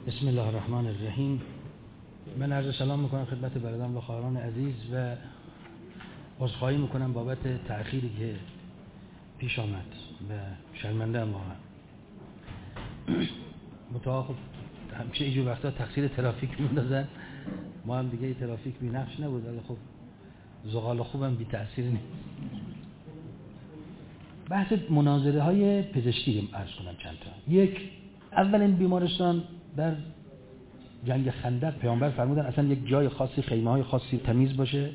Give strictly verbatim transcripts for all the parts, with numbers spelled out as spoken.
بسم الله الرحمن الرحیم. من عرض سلام میکنم خدمت برادران و خواهران عزیز و عذرخواهی میکنم بابت تأخیری که پیش آمد و شرمنده ام واقعا. متأ خب همیشه اینجور وقتا تقصیر ترافیک میندازن، ما هم دیگه ترافیک بی نقش نبود، ولی خب زغال خوبم بی تأثیر نیست. بحث مناظره های پزشکی عرض کنم چند تا. یک، اولین بیمارستان در جنگ خندق پیامبر فرمودن اصلا یک جای خاصی، خیمه های خاصی تمیز باشه.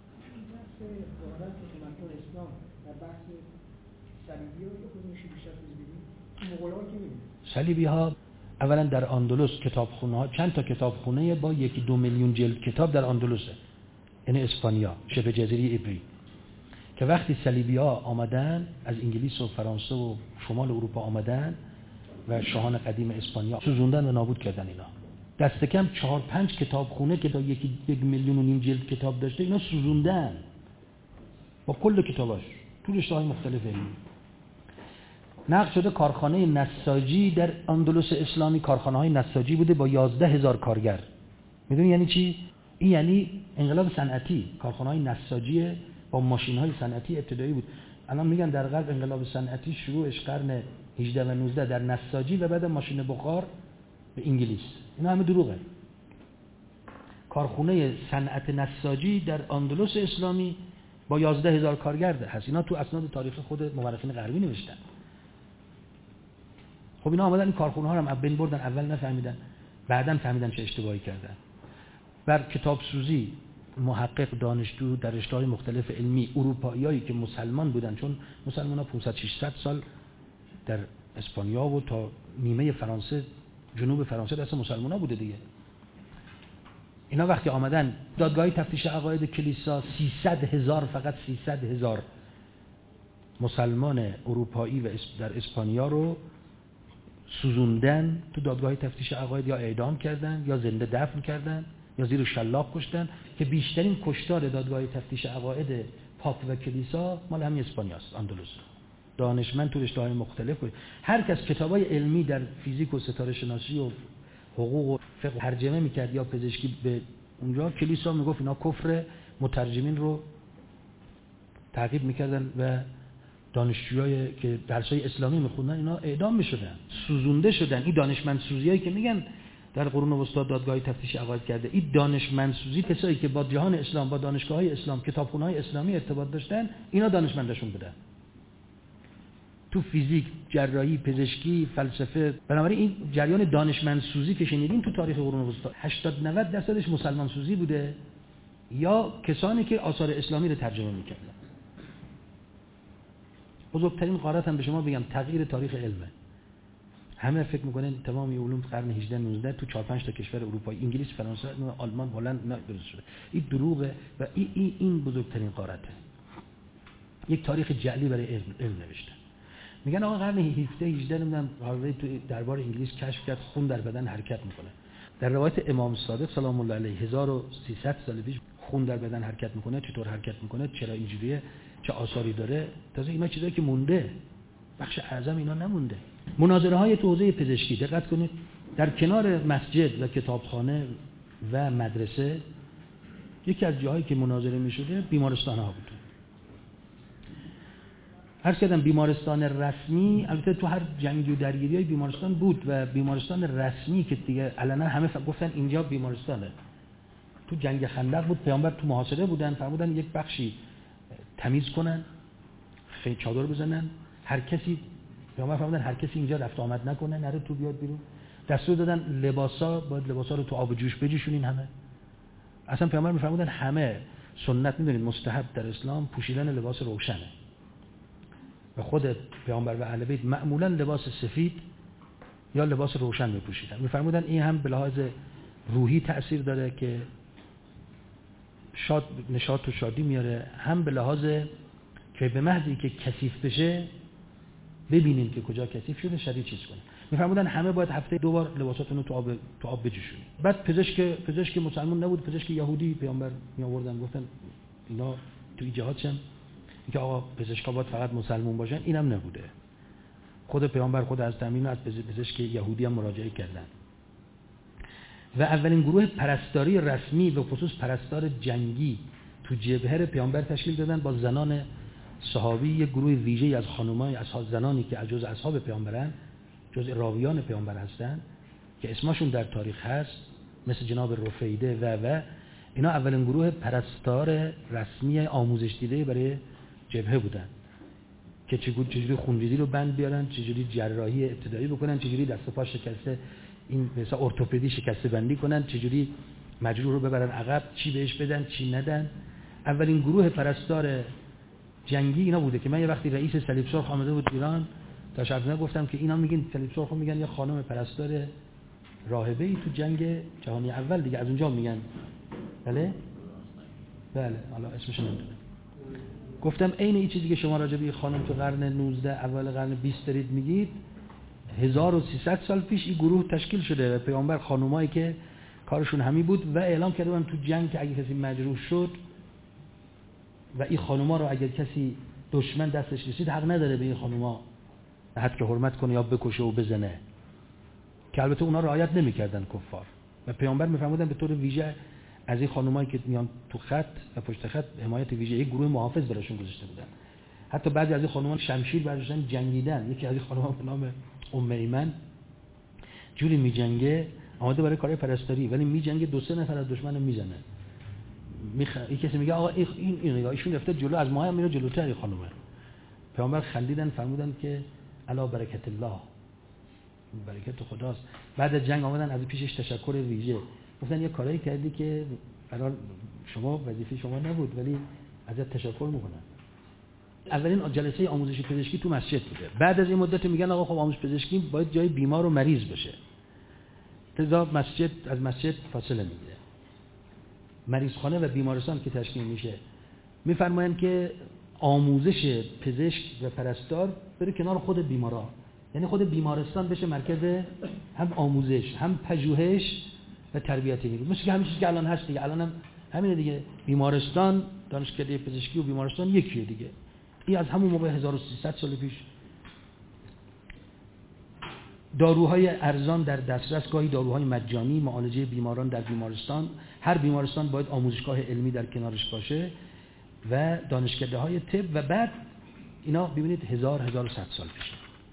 صلیبی ها اولا در اندلس کتابخونه ها، چند تا کتابخونه با یکی دو میلیون جلد کتاب در اندلسه، یعنی اسپانیا، شبه جزیره ابری، که وقتی صلیبی ها آمدن از انگلیس و فرانسه و شمال اروپا آمدن و شاهان قدیم اسپانیا سوزوندن و نابود کردن اینا. دست کم چهار پنج کتابخونه که تا یکی یک میلیون و نیم جلد کتاب داشته اینا سوزوندن با کل کتاباش تو رشته‌های مختلف علمی. نقل شده کارخانه نساجی در اندلس اسلامی، کارخانه های نساجی بوده با یازده هزار کارگر. میدونی یعنی چی؟ این یعنی انقلاب صنعتی. کارخانه های نساجی با ماشین های صنعتی ابتدایی بود. الان میگن در غرب انقلاب صنعتی شروعش قرن هجده و نوزده در نساجی و بعد ماشین بخار به انگلیس. اینا همه دروغه. کارخونه صنعت نساجی در اندلس اسلامی با یازده هزار کارگر هست. اینا تو اسناد تاریخ خود مورخین غربی نوشتن. خب اینا آمدن این کارخونه ها رو هم بین بردن، اول نفهمیدن، بعداً فهمیدن چه اشتباهی کردن. بر کتاب سوزی محقق دانشجو در رشته‌های مختلف علمی اروپاییایی که مسلمان بودن، چون مسلمان‌ها پانصد ششصد سال در اسپانیا و تا نیمه فرانسه، جنوب فرانسه دست مسلمان‌ها بوده دیگه. اینا وقتی آمدن دادگاه تفتیش عقاید کلیسا سیصد هزار، فقط سیصد هزار مسلمان اروپایی و در اسپانیا رو سوزوندن تو دادگاه تفتیش عقاید، یا اعدام کردن یا زنده دفن کردن یا زیر شلاق کشتن، که بیشترین کشتار دادگاه تفتیش عقاید پاپ و کلیسا مال همین اسپانیاست، اندلس. دانشمند تو رشته‌های مختلف بود. هر کس کتابای علمی در فیزیک و ستاره شناسی و حقوق و فقه ترجمه میکرد یا پزشکی به اونجا، کلیسا میگفت اینا کفر، مترجمین رو تعقیب میکردن و دانشجویایی که درسای اسلامی میخوندن اینا اعدام میشدن، سوزونده شدن. این دانشمند سوزیایی که میگن در قرون وسطا دادگاه تفتیش عقاید کرده، این دانشمند سوزی کسایی که با جهان اسلام، با دانشگاه‌های اسلام، کتابخونه‌های اسلامی ارتباط داشتن، اینا دانشمندشون بودن تو فیزیک، جراحی، پزشکی، فلسفه. بنابراین این جریان دانشمند سوزی که شنیدین تو تاریخ قرون وسطا هشتاد نود درصدش مسلمان سوزی بوده یا کسانی که آثار اسلامی رو ترجمه میکردن. بزرگترین غارت هم به شما بگم تغییر تاریخ علمه. همه فکر میکنن تمام علوم قرن هجده نوزده تو چهار پنج تا کشور اروپایی، انگلیس، فرانسه، آلمان، هلند نه درست شده. این دروغه و این این این بزرگترین غارته. یک تاریخ جعلی برای علم, علم نوشتن. میگن آقا قرن هفده هجده نمیدونم هاروی تو دربار انگلیس کشف کرد خون در بدن حرکت میکنه. در روایت امام صادق سلام الله علیه هزار و سیصد سال پیش خون در بدن حرکت میکنه، چطور حرکت میکنه، چرا اینجوریه، چه آثاری داره. تازه اینا چیزایی که مونده، بخش اعظم اینا نمونده. مناظره های تو حوزه پزشکی دقت کنید، در کنار مسجد و کتابخانه و مدرسه یکی از جاهایی که مناظره میشده بیمارستان ها بود. هر کدام بیمارستان رسمی، البته تو هر جنگ و درگیری بیمارستان بود و بیمارستان رسمی که دیگه علنا همه گفتن اینجا بیمارستانه. تو جنگ خندق بود، پیامبر تو محاصره بودن، فرمودن یک بخشی تمیز کنن، خیلی چادر بزنن، هر کسی، پیامبر فرمودن هر کسی اینجا رفت آمد نکنه، نره تو بیاد بیرون. دستور دادن لباسا، باید لباسا رو تو آب جوش بجوشونین همه. اصلا پیامبر میفرمودن همه سنت، میدونید مستحب در اسلام پوشیدن لباس روشنه و خود پیامبر و اهل بیت معمولا لباس سفید یا لباس روشن میپوشیدن. میفرمودن این هم به لحاظ روحی تأثیر داره که شاد نشاط و شادی میاره، هم به لحاظ که به محضی که کثیف بشه ببینین که کجا کثیف شده شدید چیز کنه. میفرمودن همه باید هفته دو بار لباساتون رو تو آب تو آب بجوشونید. بعد پزشک پزشک مسلمان نبود، پزشک یهودی پیامبر می آوردن، گفتن اینا تو جهادشن که آقا پزشکا باید فقط مسلمان باشن، اینم نبوده. خود پیامبر خود از تامین از پزشک یهودی هم مراجعه کردن. و اولین گروه پرستاری رسمی به خصوص پرستار جنگی تو جبهه پیامبر تشکیل دادن با زنان صحابی، یک گروه ویژه‌ای از خانمای اصحاب زنانی که جزء اصحاب پیامبرن، جزء راویان پیامبر هستن که اسمشون در تاریخ هست، مثل جناب رفیده و و اینا اولین گروه پرستار رسمی آموزش دیده برای جبهه بودن که چجوری خونریزی رو بند بیارن، چجوری جراحی ابتدایی بکنن، چجوری دست و پا شکسته این مثلا ارتوپدی شکسته بندی کنن، چجوری مجروح رو ببرن عقب، چی بهش بدن چی ندن. اولین گروه پرستار جنگی اینا بوده که من یه وقتی رئیس صلیب سرخ آمده بود ایران تا شب گفتم که اینا میگن صلیب سرخ رو میگن یه خانم پرستار راهبه‌ای تو جنگ جهانی اول دیگه، از اونجا میگن. بله بله حالا اسمش نمیدونم. گفتم عین این چیزی که شما راجع به خانم تو قرن نوزده اول قرن بیست دارید میگید، هزار و سیصد سال پیش این گروه تشکیل شده و پیامبر خانومایی که کارشون همین بود و اعلام کرده بودن تو جنگ که اگه کسی مجروح شد و این خانوما رو اگر کسی دشمن دستش رسید حق نداره به این خانوما حد که حرمت کنه یا بکشه و بزنه، که البته اونا رعایت نمی‌کردن کفار و پیامبر می‌فرمودن به طور ویژه از این خانومایی که میان تو خط و پشت خط حمایت ویژه یک گروه محافظ براشون گذاشته بودن. حتی بعضی از این خانومان شمشیر برداشتن جنگیدن. یکی از این خانوما به نام ام ایمن جوری میجنگه آماده برای کارهای پرستاری ولی میجنگه دو سه نفر از دشمن رو میزنه. میخ... این کسی میگه آقا این این نگاه ایشون رفته جلو از ما هم میره جلوتر این خانومه. پیامبر خندیدن فرمودن که الا برکت الله، برکت خداست. بعد از جنگ آمدن از پیشش تشکر ویژه گفتن یه کاری کردی که قرار شما وظیفه شما نبود ولی ازت تشکر میکنن. اولین جلسه آموزش پزشکی تو مسجد بوده. بعد از این مدت میگن آقا خب آموزش پزشکی باید جای بیمار و مریض بشه. لذا مسجد از مسجد فاصله میگیره. مریضخانه و بیمارستان که تشکیل میشه میفرمایند که آموزش پزشک و پرستار بره کنار خود بیمارا، یعنی خود بیمارستان بشه مرکز هم آموزش هم پژوهش و تربیت نیرو، مثل که همین چیزی که الان هست دیگه. الان هم همینه دیگه، بیمارستان دانشکده پزشکی و بیمارستان یکیه دیگه. این از همون موقع هزار و سیصد سال پیش. داروهای ارزان در دسترس، گاهی داروهای مجانی، معالجه بیماران در بیمارستان. هر بیمارستان باید آموزشگاه علمی در کنارش باشه و دانشکده های طب. و بعد اینا ببینید هزار هزار و صد سال پیش.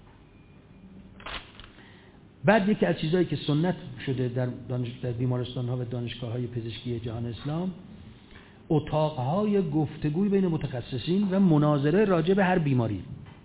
بعد یکی از چیزهایی که سنت شده در دانش در بیمارستان ها و دانشگاه های پزشکی جهان اسلام، اتاق های گفتگوی بین متخصصین و مناظره راجع به هر بیماری.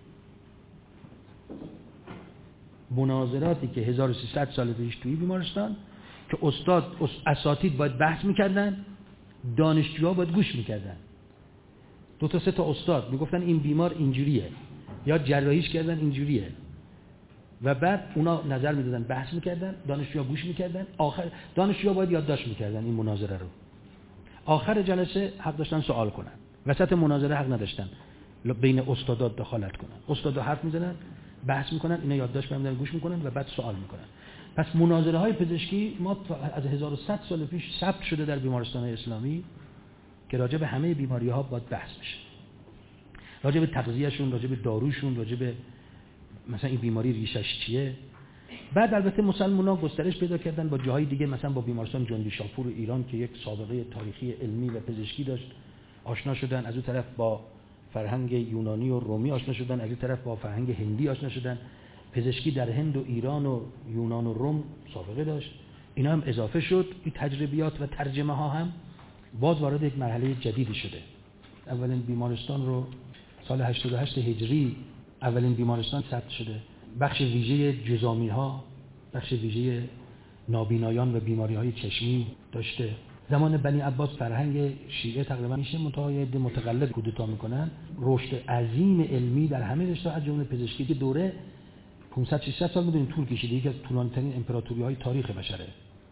مناظراتی که هزار و سیصد سال پیش توی بیمارستان که استاد اساتید باید بحث میکردن، دانشجوها باید گوش میکردن. دو تا سه تا استاد میگفتن این بیمار اینجوریه یا جراحیش کردن اینجوریه و بعد اونا نظر میدادن، بحث میکردن، دانشجوها گوش میکردن. آخر دانشجوها باید یادداشت میکردن این مناظره رو. آخر جلسه حق داشتن سوال کنن، وسط مناظره حق نداشتن بین استادات دخالت کنن. استادا حرف میزنن، بحث میکنن، اینا یادداشت برمی‌دارن، گوش میکنن و بعد سوال میکنن. پس مناظره های پزشکی ما از هزار و صد سال پیش ثبت شده در بیمارستان های اسلامی که راجع به همه بیماری ها باید بحث بشه، راجع به تغذیه‌شون، راجع به داروشون، راجع به مثلا این بیماری ریشش چیه. بعد البته مسلمان‌ها گسترش پیدا کردن با جاهای دیگه، مثلا با بیمارستان جندی شاپور ایران که یک سابقه تاریخی علمی و پزشکی داشت آشنا شدن، از اون طرف با فرهنگ یونانی و رومی آشنا شدن، از این طرف با فرهنگ هندی آشنا شدن. پزشکی در هند و ایران و یونان و روم سابقه داشت، اینا هم اضافه شد. این تجربیات و ترجمه ها هم باز وارد یک مرحله جدیدی شده. اولین بیمارستان رو سال هشتاد و هشت هجری اولین بیمارستان ثبت شده. بخش ویژه جذامی ها، بخش ویژه نابینایان و بیماری های چشمی داشته. زمان بنی عباس فرهنگ شیعه تقریبا میشه متعاید متقلب کودتا میکنن. رشد عظیم علمی در همه رشته از جمله پزشکی که دوره پانصد ششصد سال میدونیم طول کشیده، یکی از طولانی ترین امپراتوری های تاریخ بشره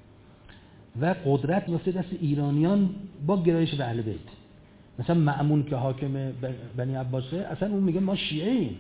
و قدرت میفته دست ایرانیان با گرایش به اهل بیت. مثلا مأمون که حاکم بنی عباسه، اصلا اون میگه ما شیعه ایم.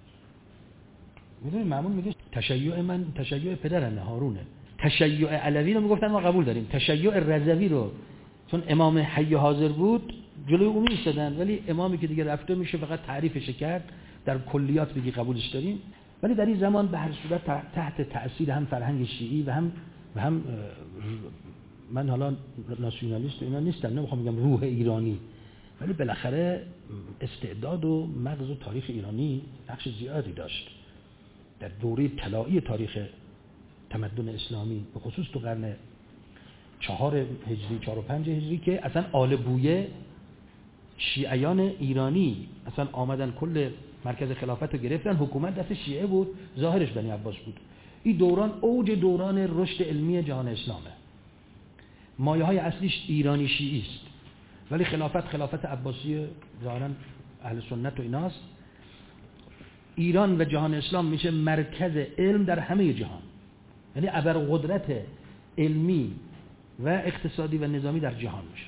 میدونی مأمون میگه تشیع من تشیع پدرمه هارونه. تشیع علوی رو میگفتن ما قبول داریم، تشیع رضوی رو چون امام حی حاضر بود جلوی اون میستادن، ولی امامی که دیگه رفته میشه فقط تعریفش کرد، در کلیات بگی قبولش داریم. ولی در این زمان به هر صورت تحت تأثیر هم فرهنگ شیعی و هم و هم من حالا ناسیونالیست اینا نیستم، نمیخوام بگم روح ایرانی، ولی بالاخره استعداد و مغز و تاریخ ایرانی نقش زیادی داشت در دوره طلایی تاریخ تمدن اسلامی، به خصوص تو قرن چهار هجری، چهار و پنج هجری، که اصلا آل بویه شیعیان ایرانی اصلا آمدن کل مرکز خلافت رو گرفتن، حکومت دست شیعه بود، ظاهرش بنی عباس بود. این دوران اوج دوران رشد علمی جهان اسلامه، مایه های اصلیش ایرانی شیعی است، ولی خلافت خلافت عباسی ظاهرا اهل سنت و ایناست. ایران و جهان اسلام میشه مرکز علم در همه جهان، یعنی ابرقدرت علمی و اقتصادی و نظامی در جهان میشه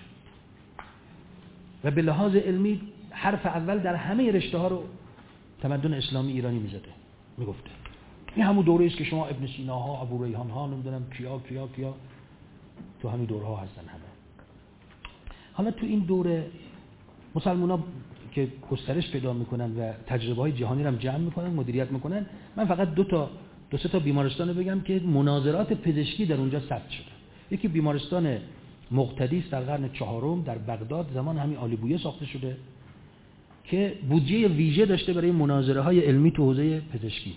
و به لحاظ علمی حرف اول در همه رشته ها رو تمدن اسلامی ایرانی میزده، میگفته. این همون دوره است که شما ابن سینا ها، ابو ریحان ها، نمیدونم کیا کیا کیا تو همین دوره ها هستن همه. حالا تو این دوره مسلمان ها که گسترش پیدا میکنن و تجربه های جهانی رو هم جمع میکنن، مدیریت میکنن، من فقط دو تا دو سه تا بیمارستان رو بگم که مناظرات پزشکی در اونجا ثبت شده. یکی بیمارستان مقتدیس در قرن چهارم در بغداد، زمان همین آل بویه ساخته شده، که بودجه ویژه داشته برای مناظره های علمی تو حوزه پزشکی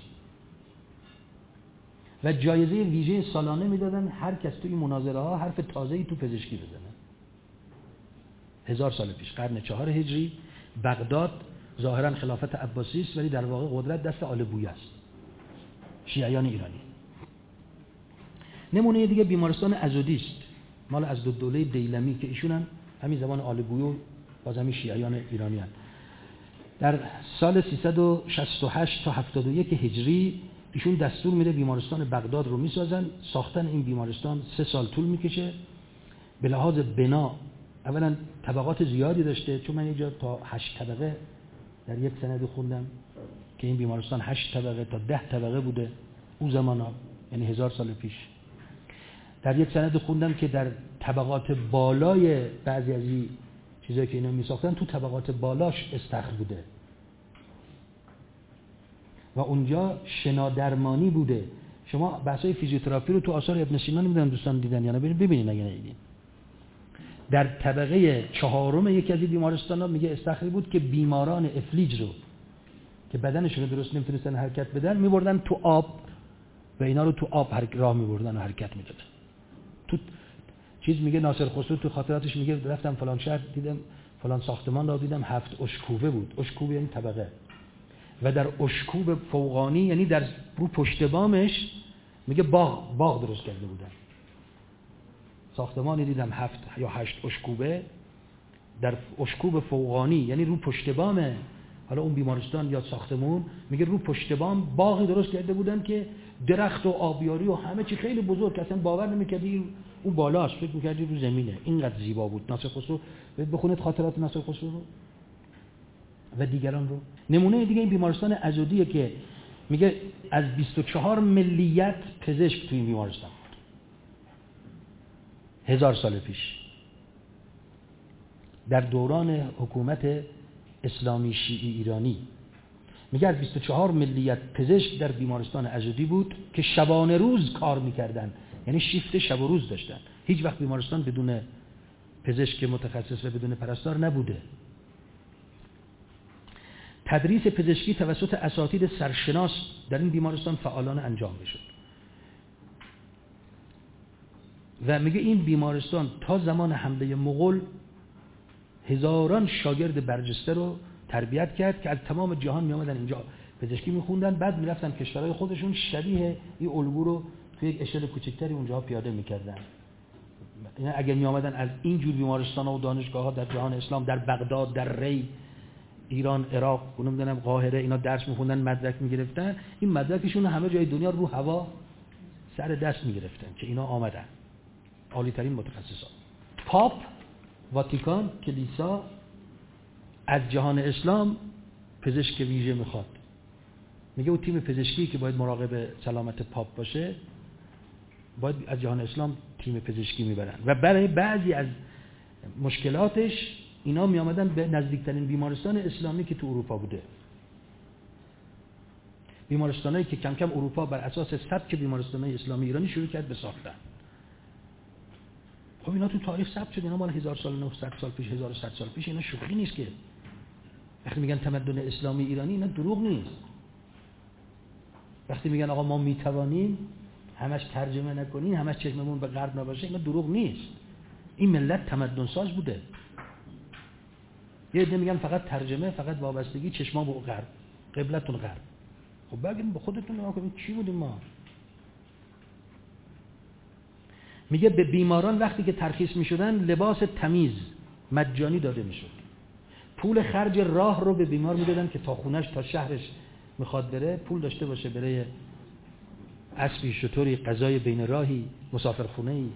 و جایزه ویژه سالانه میدادن هر کس توی مناظره ها حرف تازه‌ای تو پزشکی بزنه. هزار سال پیش، قرن چهار هجری، بغداد، ظاهرا خلافت عباسی است ولی در واقع قدرت دست آل بویه است، شیعیان ایرانی. نمونه دیگه بیمارستان عضدی است، مال از دو دوله دیلمی که ایشون هم همین زمان آل بویه و باز همین شیعیان ایرانی هستند. در سال سیصد و شصت و هشت تا هفتاد و یک هجری ایشون دستور میده بیمارستان بغداد رو میسازن. ساختن این بیمارستان سه سال طول میکشه. به لحاظ بنا اولا طبقات زیادی داشته، چون من یه جا تا هشت طبقه در یک سند خوندم که این بیمارستان هشت طبقه تا ده طبقه بوده اون زمانا، یعنی هزار سال پیش. در یک سند خوندم که در طبقات بالای بعضی از این چیزایی که اینا میساختن تو طبقات بالاش استخر بوده و اونجا شنا درمانی بوده. شما بحثای فیزیوتراپی رو تو آثار ابن سینا نمیدونم دوستان دیدن یا نه، ببینید اگه ندیدین. در طبقه چهارم یکی از این بیمارستان‌ها میگه استخری بود که بیماران افلیج رو که بدنشون رو درست نمیتونستن حرکت بدن میبردن تو آب و اینا رو تو آب راه میبردن و حرکت میدادن. تو چیز میگه ناصر خسرو تو خاطراتش میگه رفتم فلان شهر دیدم فلان ساختمان را دیدم هفت اشکوبه بود. اشکوبه یعنی طبقه، و در اشکوب فوقانی یعنی در رو پشت بامش میگه باغ باغ درست کرده بودن. ساختمانی دیدم هفت یا هشت اشکوبه در اشکوب فوقانی یعنی رو پشت بام حالا اون بیمارستان یا ساختمون، میگه رو پشت بام باغی درست کرده بودن که درخت و آبیاری و همه چی خیلی بزرگ، اصلا باور نمی‌کردی اون بالاست، فکر می‌کردی رو زمینه. اینقدر زیبا بود. ناصر خسرو بخونید خاطرات ناصر خسرو رو و دیگران رو. نمونه دیگه این بیمارستان عضدیه که میگه از بیست و چهار ملیت پزشک تو این بیمارستان بود هزار سال پیش در دوران حکومت اسلامی شیعی ایرانی. میگه از بیست و چهار ملیت پزشک در بیمارستان عضدی بود که شبانه روز کار میکردن، یعنی شیفت شب و روز داشتن. هیچ وقت بیمارستان بدون پزشک متخصص و بدون پرستار نبوده. تدریس پزشکی توسط اساتید سرشناس در این بیمارستان فعالانه انجام میشد و میگه این بیمارستان تا زمان حمله مغول هزاران شاگرد برجسته رو تربیت کرد که از تمام جهان میامدن اینجا پزشکی میخوندن، بعد میرفتن کشورهای خودشون شبیه این الگو رو توی یک اشل کوچکتری اونجا پیاده میکردن. یعنی اگر میامدن از این جور بیمارستان‌ها و دانشگاه‌ها در جهان اسلام، در بغداد، در ری، ایران، عراق، نمیدونم قاهره، اینا درس میخوندن، مدرک میگرفتن، این مدرکشون همه جای دنیا رو هوا سر دست میگرفتن که اینا آمدن عالی ترین متخصصان. پاپ، واتیکان، کلیسا از جهان اسلام پزشک ویژه میخواد. میگه اون تیم پزشکی که باید مراقب سلامت پاپ باشه باید از جهان اسلام تیم پزشکی میبرن و برای بعضی از مشکلاتش اینا می آمدن به نزدیکترین بیمارستان اسلامی که تو اروپا بوده. بیمارستانایی که کم کم اروپا بر اساس سبک بیمارستانای اسلامی ایرانی شروع کرد به ساختن. خب اینا تو تاریخ ثبت شده، اینا مال هزار سال، نهصد سال پیش، هزار و صد سال پیش، اینا شوخی نیست که. وقتی میگن تمدن اسلامی ایرانی، اینا دروغ نیست. وقتی میگن آقا ما میتوانیم همش ترجمه نکنیم، همش چشممون به غرب نباشه، اینا دروغ نیست. این ملت تمدن ساز بوده. یه عده میگن فقط ترجمه، فقط وابستگی چشما به غرب، قبلتون غرب. خب بگید به خودتون نگاه کنید چی بودیم ما. میگه به بیماران وقتی که ترخیص میشدن لباس تمیز مجانی داده میشد. پول خرج راه رو به بیمار میدادن که تا خونش تا شهرش میخواد بره پول داشته باشه، برای اسبی، شطوری، غذای بین راهی، مسافرخونه‌ای،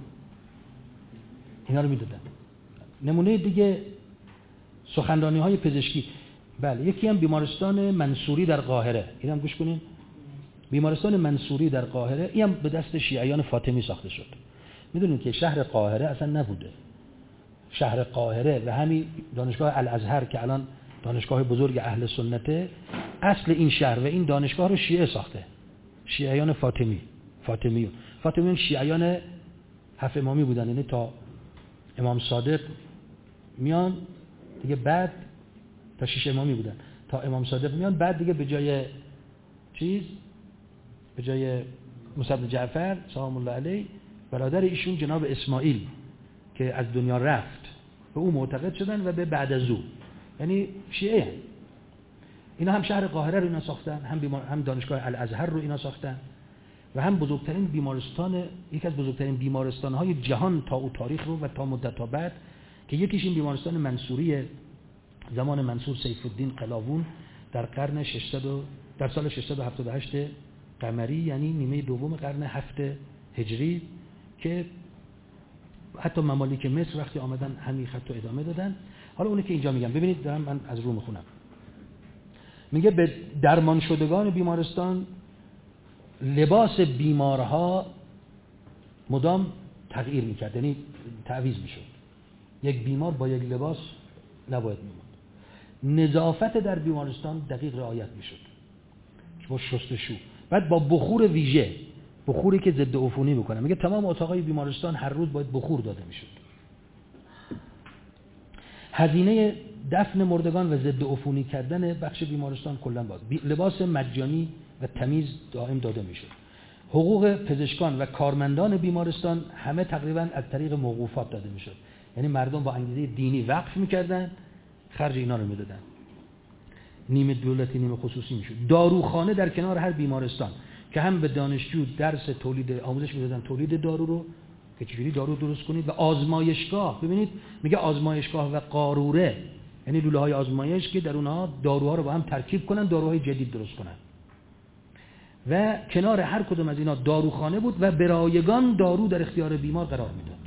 اینا رو میدادن. نمونه دیگه سخنرانی های پزشکی. بله، یکی هم بیمارستان منصوری در قاهره، اینم گوش کنین. بیمارستان منصوری در قاهره، این هم به دست شیعیان فاطمی ساخته شد. میدونین که شهر قاهره اصلا نبوده. شهر قاهره و همین دانشگاه الازهر که الان دانشگاه بزرگ اهل سنته، اصل این شهر و این دانشگاه رو شیعه ساخته. شیعیان فاطمی، فاطمیون. فاطمیون شیعیان هفت امامی بودن، یعنی تا امام صادق میان دیگه، بعد تا شش امامی بودن، تا امام صادق میان، بعد دیگه به جای چیز، به جای موسی بن جعفر سلام الله علیه، برادر ایشون جناب اسماعیل که از دنیا رفت، به او معتقد شدن و به بعد از او، یعنی شیعه هم. اینا هم شهر قاهره رو اینا ساختن، هم بیمار... هم دانشگاه الازهر رو اینا ساختن و هم بزرگترین بیمارستان، یکی از بزرگترین بیمارستان‌های جهان تا او تاریخ رو و تا مدت تا بعد، که یکیش این بیمارستان منصوری زمان منصور سیف الدین قلاوون در قرن ششصد در سال ششصد و هفتاد و هشت قمری، یعنی نیمه دوم قرن هفت هجری، که حتی ممالک مصر وقتی آمدن همین خط رو ادامه دادن. حالا اونه که اینجا میگم، ببینید دارم من از رو میخونم، میگه به درمان شدگان بیمارستان لباس بیمارها مدام تغییر میکرد، یعنی تعویض میشد. یک بیمار با یک لباس نباید میموند. نظافت در بیمارستان دقیق رعایت میشد با شستشو، بعد با بخور ویژه، بخوری که ضد عفونی میکنه. میگه تمام اتاقای بیمارستان هر روز باید بخور داده میشد. هزینه دفن مردگان و ضد عفونی کردن بخش بیمارستان کلا باز. لباس مجانی و تمیز دائم داده میشد. حقوق پزشکان و کارمندان بیمارستان همه تقریبا از طریق موقوفات داده میشد، یعنی مردم با انگیزه دینی وقف میکردن، خرج اینا رو میدادن، نیمه دولتی نیمه خصوصی میشد. داروخانه در کنار هر بیمارستان که هم به دانشجو درس تولید آموزش میدادن، تولید دارو رو که چجوری دارو درست کنید، و آزمایشگاه. ببینید میگه آزمایشگاه و قاروره، یعنی لوله های آزمایش که در اونها داروها رو با هم ترکیب کنن، داروهای جدید درست کنن. و کنار هر کدوم از اینا داروخانه بود و برایگان دارو در اختیار بیمار قرار میداد.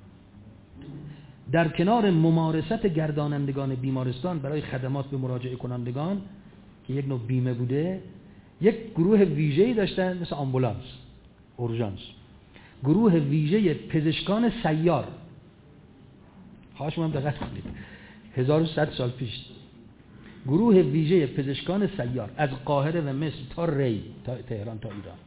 در کنار ممارست گردانندگان بیمارستان برای خدمات به مراجعه کنندگان که یک نوع بیمه بوده، یک گروه ویژه‌ای داشتن مثل آمبولانس، اورژانس، گروه ویژه پزشکان سیار. خواهش می‌کنم دقت کنید، هزار و صد سال پیش گروه ویژه پزشکان سیار از قاهره و مصر تا ری، تا تهران، تا ایران،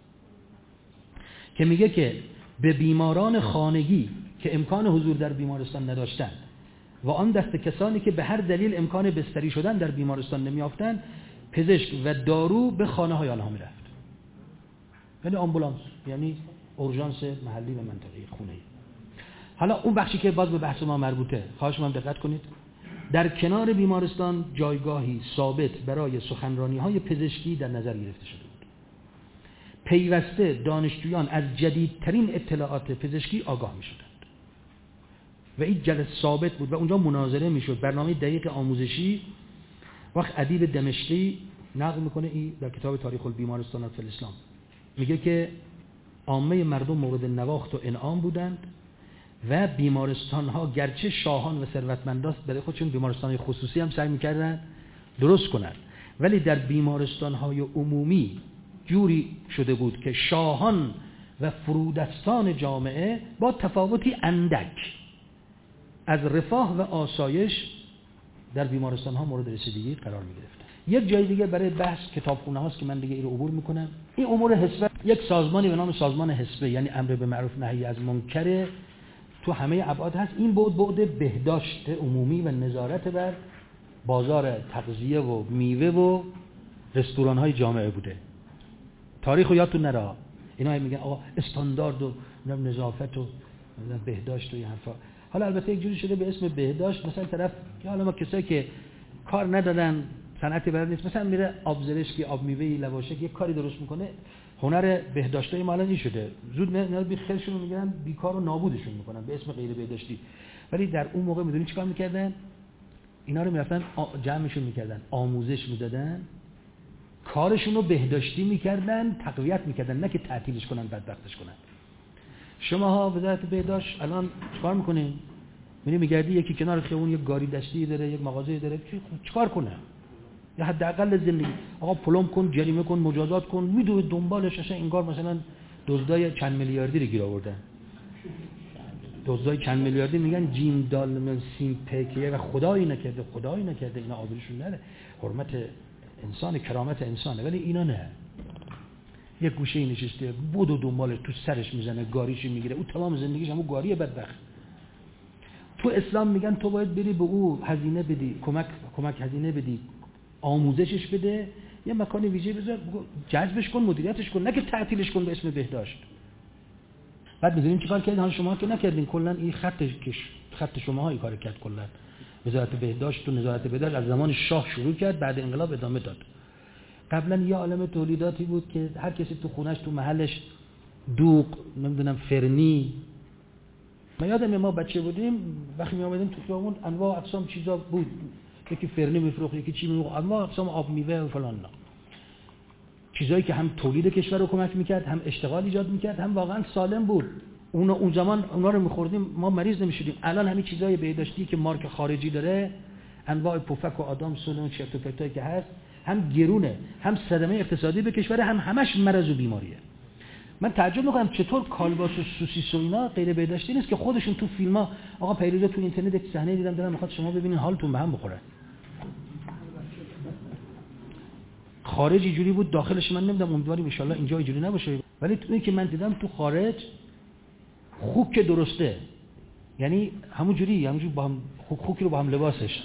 که میگه که به بیماران خانگی که امکان حضور در بیمارستان نداشتند و آن دست کسانی که به هر دلیل امکان بستری شدن در بیمارستان نمیافتند، پزشک و دارو به خانه های آنها میرفت. یعنی آمبولانس، یعنی اورژانس محلی و منطقه‌ای، خونه‌ای. حالا اون بخشی که باز به بحث ما مربوطه، خواهش می‌کنم دقت کنید. در کنار بیمارستان جایگاهی ثابت برای سخنرانی‌های پزشکی در نظر گرفته شده بود. پیوسته دانشجویان از جدیدترین اطلاعات پزشکی آگاه می‌شدند و این جلسه ثابت بود و اونجا مناظره می‌شد. برنامه دقیق آموزشی. وقت ادیب دمشقی نقل می‌کنه این در کتاب تاریخ البیمارستانات فی الاسلام، میگه که عامه مردم مورد نواخت و انعام بودند و بیمارستان‌ها گرچه شاهان و ثروتمندان برای خودشون بیمارستان‌های خصوصی هم سعی می‌کردن درست کنند، ولی در بیمارستان‌های عمومی جوری شده بود که شاهان و فرودستان جامعه با تفاوتی اندک از رفاه و آسایش در بیمارستان‌ها مورد رسیدگی قرار می‌گرفتند. یک جای دیگه برای بحث کتابخونه هاست که من دیگه این رو عبور می‌کنم. این امور حسبه، یک سازمانی به نام سازمان حسبه، یعنی امر به معروف نهی از منکر، تو همه ابعاد هست. این بعد بعد بهداشت عمومی و نظارت بر بازار تغذیه و میوه و رستوران های جامعه بوده. تاریخو یادتون نره. اینا میگن آقا استاندارد و نظافت و بهداشت و این حرفا. حالا البته یک جوری شده به اسم بهداشت، مثلا طرف یا حالا ما کسایی که کار ندادن، صنعتی بلد نیست، مثلا میره آبزرشکی، آب میوه‌ای، لواشک، یک کاری درست میکنه. هنر بهداشتای ما الان این شده، زود نه بی خیرشون رو میگیرن، بیکار و نابودشون میکنن به اسم غیر بهداشتی. ولی در اون موقع میدونی چیکار میکردن؟ اینا رو میرفتن جمعشون میکردن، آموزش میدادن، کارشون رو بهداشتی میکردن، تقویت میکردن، نه که تعطیلش کنن، بدبختش کنن. شماها وزارت بهداشت الان چیکار میکنین؟ میری میگردی یکی کنار خیابون یک گاری دستی داره، یک مغازه داره، چیکار کنه؟ یا حداقل زندگی آقا پلم کن، جریمه کن، مجازات کن، میدوه دنبالش، اصلا انگار مثلا دزدای چند میلیاردی رو گیر آوردن. دزدای چند میلیاردی میگن جیم دال من سیم پکیه و خدایی نکرده، خدایی نکرده اینا آبروشون نره، حرمت انسان، کرامت انسانه. ولی اینا نه، یک گوشه نشسته بود و دنبالش، تو سرش میزنه، گاریش میگیره، او تمام زندگیش همون گاریه بدبخت. تو اسلام میگن تو باید بری به او هزینه بدی، کمک کمک هزینه بدی، آموزشش بده، یه مکان ویژه بذار، جذبش کن، مدیریتش کن، نه که تعطیلش کن به اسم بهداشت. بعد می‌دونین چیکار کردین؟ حالا شما که نکردین، کلا این خط خط شماها این کارو کرد. کلا وزارت بهداشت و نظارت بهداشت از زمان شاه شروع کرد، بعد انقلاب ادامه داد. قبلا یه عالمه تولیداتی بود که هر کسی تو خونش، تو محلش، دوغ، نمیدونم فرنی. من یادم ما بچه بودیم وقتی می اومدیم تو خیابون انواع اقسام چیزا بود، یکی فرنی میفروخت، یکی چی میفروخت، انواع اقسام آب میوه و فلان. چیزایی که هم تولید کشور رو کمک میکرد، هم اشتغال ایجاد میکرد، هم واقعا سالم بود. اون اون زمان اونا رو میخوردیم ما مریض نمیشدیم. الان همین چیزای بهداشتی که مارک خارجی داره، انواع پفک و آدام سون و چرت و پرتایی که هست، هم گرونه، هم صدمه اقتصادی به کشور، هم همش مرض و بیماریه. من تعجب میکنم چطور کالباس و سوسیس و اینا غیر بهداشتی نیست که خودشون تو فیلم‌ها. آقا پیروزا تو اینترنت یک صحنه دیدم، دارم میخواد شما ببینین حالتون به هم بخوره. خارج اینجوری بود، داخلش من نمیدونم، امیدواریم ان شاءالله اینجا اینجوری نباشه. ولی تو این که من دیدم تو خارج خوک که درسته، یعنی همون جوری، همونجوری با هم خوک خوک رو با هم لباسش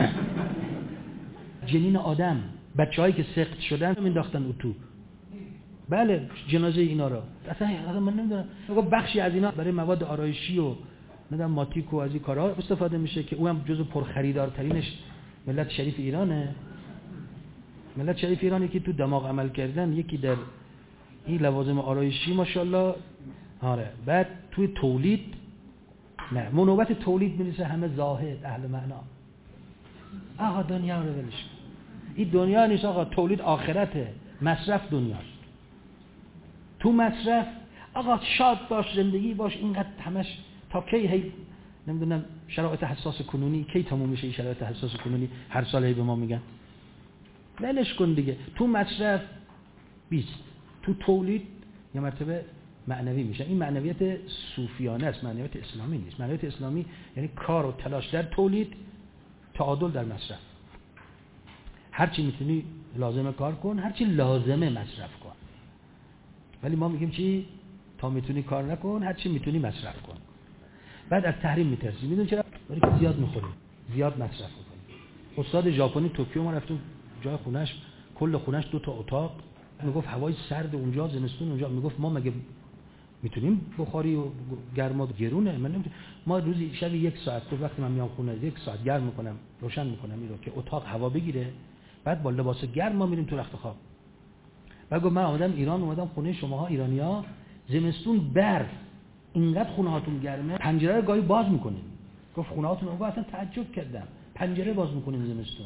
جنین آدم، بچه‌هایی که سقط شدن مینداختن او تو. بله جنازه اینا رو اصلا اصلا من نمیدونم. بخشی از اینا برای مواد آرایشی و نمیدونم ماتیک و از این کارها استفاده میشه که اونم جزو پرخریدارترینش ملت شریف ایرانه. ملت شریف ایرانی که تو دماغ عمل کردن، یکی در این لوازم آرایشی ماشاءالله. آره بعد توی تولید نه، منوبت تولید میرسه همه زاهد اهل معنا. آقا دنیا رو ولش کن، این دنیا نیست آقا، تولید آخرته، مصرف دنیاست. تو مصرف آقا شاد باش، زندگی باش، اینقدر همش تا کی هی نمیدونم شرایط حساس کنونی کی تموم میشه؟ این شرایط حساس کنونی هر سال هی به ما میگن ولش کن دیگه. تو مصرف بیست، تو تولید یه مرتبه معنوی میشه. این معنویت صوفیانه است، معنویت اسلامی نیست. معنویت اسلامی یعنی کار و تلاش در تولید، تعادل در مصرف. هر چی میتونی لازمه کار کن، هر چی لازمه مصرف کن. ولی ما میگیم چی؟ تا میتونی کار نکن، هر چی میتونی مصرف کن. بعد از تحریم میترسی. میدونی چرا؟ ولی که زیاد میخوریم، زیاد مصرف میکنیم. استاد ژاپنی توکیو ما رفتیم جای خونش، کل خونش دو تا اتاق، میگفت هوای سرد اونجا، زمستون اونجا. میگفت ما مگه میتونیم بخاری و گرما گرونه؟ من نمیتونم. ما روزی شب یک ساعت تو وقتی من میام خونه یک ساعت گرم میکنم، روشن میکنم این رو که اتاق هوا بگیره. بعد با لباس گرم ما میریم تو رخت خواب. بعد گفت من اومدم ایران، اومدم خونه شماها ایرانی‌ها زمستون برف، اینقدر خونه هاتون گرمه، پنجره رو گاهی باز میکنین. گفت خونه هاتون رو اصلا تعجب کردم، پنجره باز میکنین زمستون.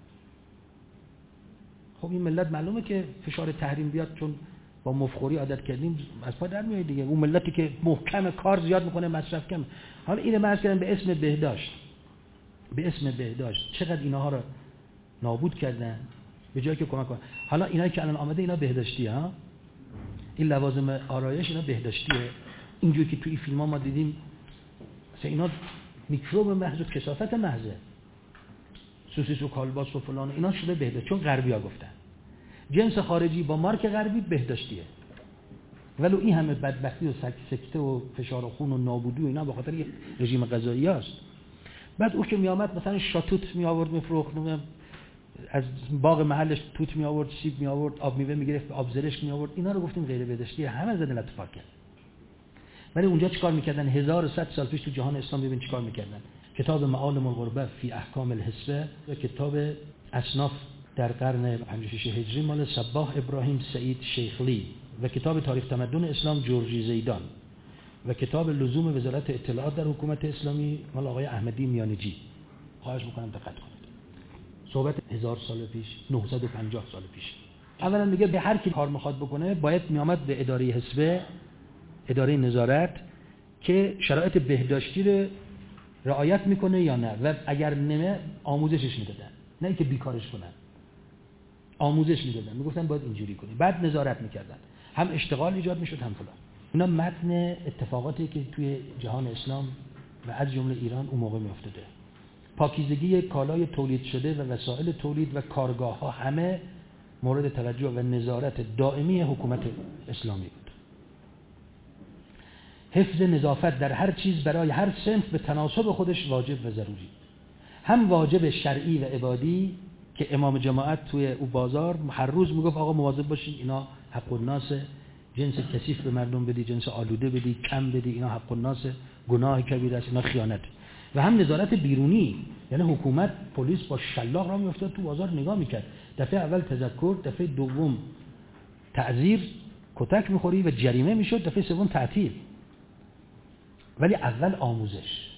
خب این ملت معلومه که فشار تحریم بیاد، چون با مفخوری عادت کردیم، از پا در میاد دیگه. اون ملتی که محکم کار زیاد میکنه، مصرف کم. حالا اینو مرز کردن به اسم بهداشت، به اسم بهداشت چقدر اینها رو نابود کردن به جایی که کمک کنن. حالا اینایی که الان آمده اینا بهداشتیه ها، این لوازم آرایش اینا بهداشتیه. اینجوری که توی این فیلم‌ها ما دیدیم مثلا اینا میکروب محض و کثافت محضه، سوسیس و کالباس و فلان اینا شده بهداشت، چون غربی‌ها گفتن جنس خارجی با مارک غربی بهداشتیه. ولی این همه بدبختی و سکته و فشار خون و نابودی و اینا به خاطر رژیم غذایی است. بعد او که می آمد مثلا شاتوت می آورد میفروخت، از باغ محلش توت می آورد، سیب می آورد، آب میوه می گرفت، آب زرشک می آورد. اینا رو گفتیم غیر بهداشتی، همه زدن اتفاق کرد. ولی اونجا چیکار میکردن؟ هزار و صد سال پیش تو جهان اسلام ببین چیکار میکردن. کتاب معالم الغربه فی احکام الحسبه و کتاب اصناف در قرن پنجاه و شش هجری مال صباح ابراهیم سعید شیخلی و کتاب تاریخ تمدن اسلام جورجی زیدان و کتاب لزوم وزارت اطلاعات در حکومت اسلامی مال آقای احمدی میانجی. خواهش میکنم دقت کنید. صحبت هزار سال پیش، نهصد و پنجاه سال پیش. اولا میگه به هر کی کار میخواد بکنه باید میامد به اداره حسبه، اداره نظارت، که شرایط بهداشتی رو رعایت میکنه یا نه، و اگر نه آموزشش میدادن، نه اینکه بیکارش کنن، آموزش میدادن، میگفتن باید اینجوری کنی، بعد نظارت میکردن، هم اشتغال ایجاد میشد هم فلان. اینا متن اتفاقاتی که توی جهان اسلام و از جمله ایران اون موقع میافتاده. پاکیزگی کالای تولید شده و وسایل تولید و کارگاه ها همه مورد توجه و نظارت دائمی حکومت اسلامی بود. حفظ نظافت در هر چیز برای هر صنف به تناسب خودش واجب و ضروری، هم واجب شرعی و عبادی که امام جماعت توی او بازار هر روز میگفت آقا مواظب باشین، اینا حق الناس، جنس کثیف به مردم بدی، جنس آلوده بدی، کم بدی، اینا حق الناس، گناه کبیره است، اینا خیانت. و هم نظارت بیرونی، یعنی حکومت پلیس با شلاق را میافتاد تو بازار نگاه میکرد، دفعه اول تذکر، دفعه دوم تعزیر، کتک میخوری و جریمه میشد، دفعه سوم تعطیل. ولی اول آموزش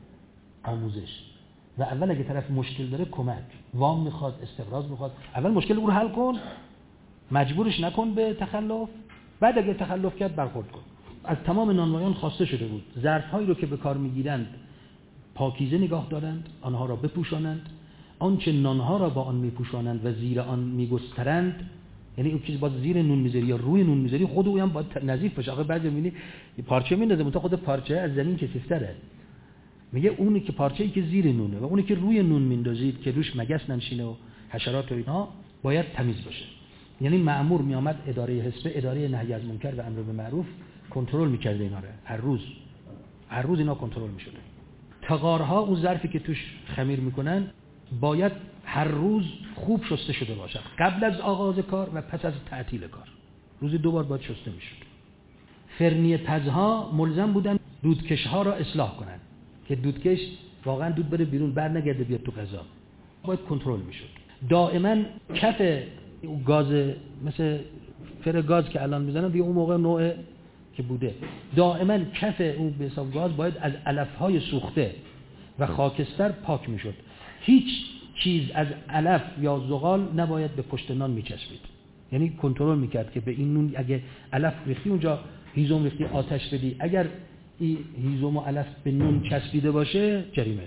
آموزش و اول اگه طرف مشکل داره کمک، وام میخواد، استقراض میخواد، اول مشکل او رو حل کن، مجبورش نکن به تخلف، بعد اگه تخلف کرد برخورد کن. از تمام نانوایان خواسته شده بود ظرف‌هایی رو که به کار میگیرند پاکیزه نگاه دارند، آنها را بپوشانند، آنچه نانها را با آن میپوشانند و زیر آن میگسترند، یعنی اون چیز باید زیر نون میذاری یا روی نون میذاری، خود او هم باید نظیف باشه. آخه بعضی میبینی پارچه میندازه منتها خود پارچه از زمین کثیف‌تره. میگه اونی که پارچه‌ای که زیر نونه و اونی که روی نون میندازید که روش مگس ننشینه و حشرات و اینا باید تمیز باشه. یعنی مأمور میامد اداره حسبه، اداره نهی از منکر و امر به معروف، کنترل میکرده اینا رو هر روز هر روز اینا کنترل میشده. تغارها، اون ظرفی که توش خمیر میکنن، باید هر روز خوب شسته شده باشد، قبل از آغاز کار و پس از تعطیل کار، روزی دو بار باید شسته میشد. فرنی پزها ملزم بودن دودکشها را اصلاح کنند که دودکش واقعا دود بره بیرون، بر نگرده بیاد تو غذا، باید کنترل میشد. دائما کف گاز، مثل فر گاز که الان میزنن دیگه، اون موقع نوع که بوده، دائما کف اون به حساب گاز باید از علفهای سوخته و خاکستر پاک میشد. هیچ چیز از علف یا زغال نباید به پشت نان میچسبید. یعنی کنترل میکرد که به این نون اگه علف ریختی اونجا، هیزم ریختی، آتش بدی، اگر این هیزم و علف به نون چسبیده باشه جریمه.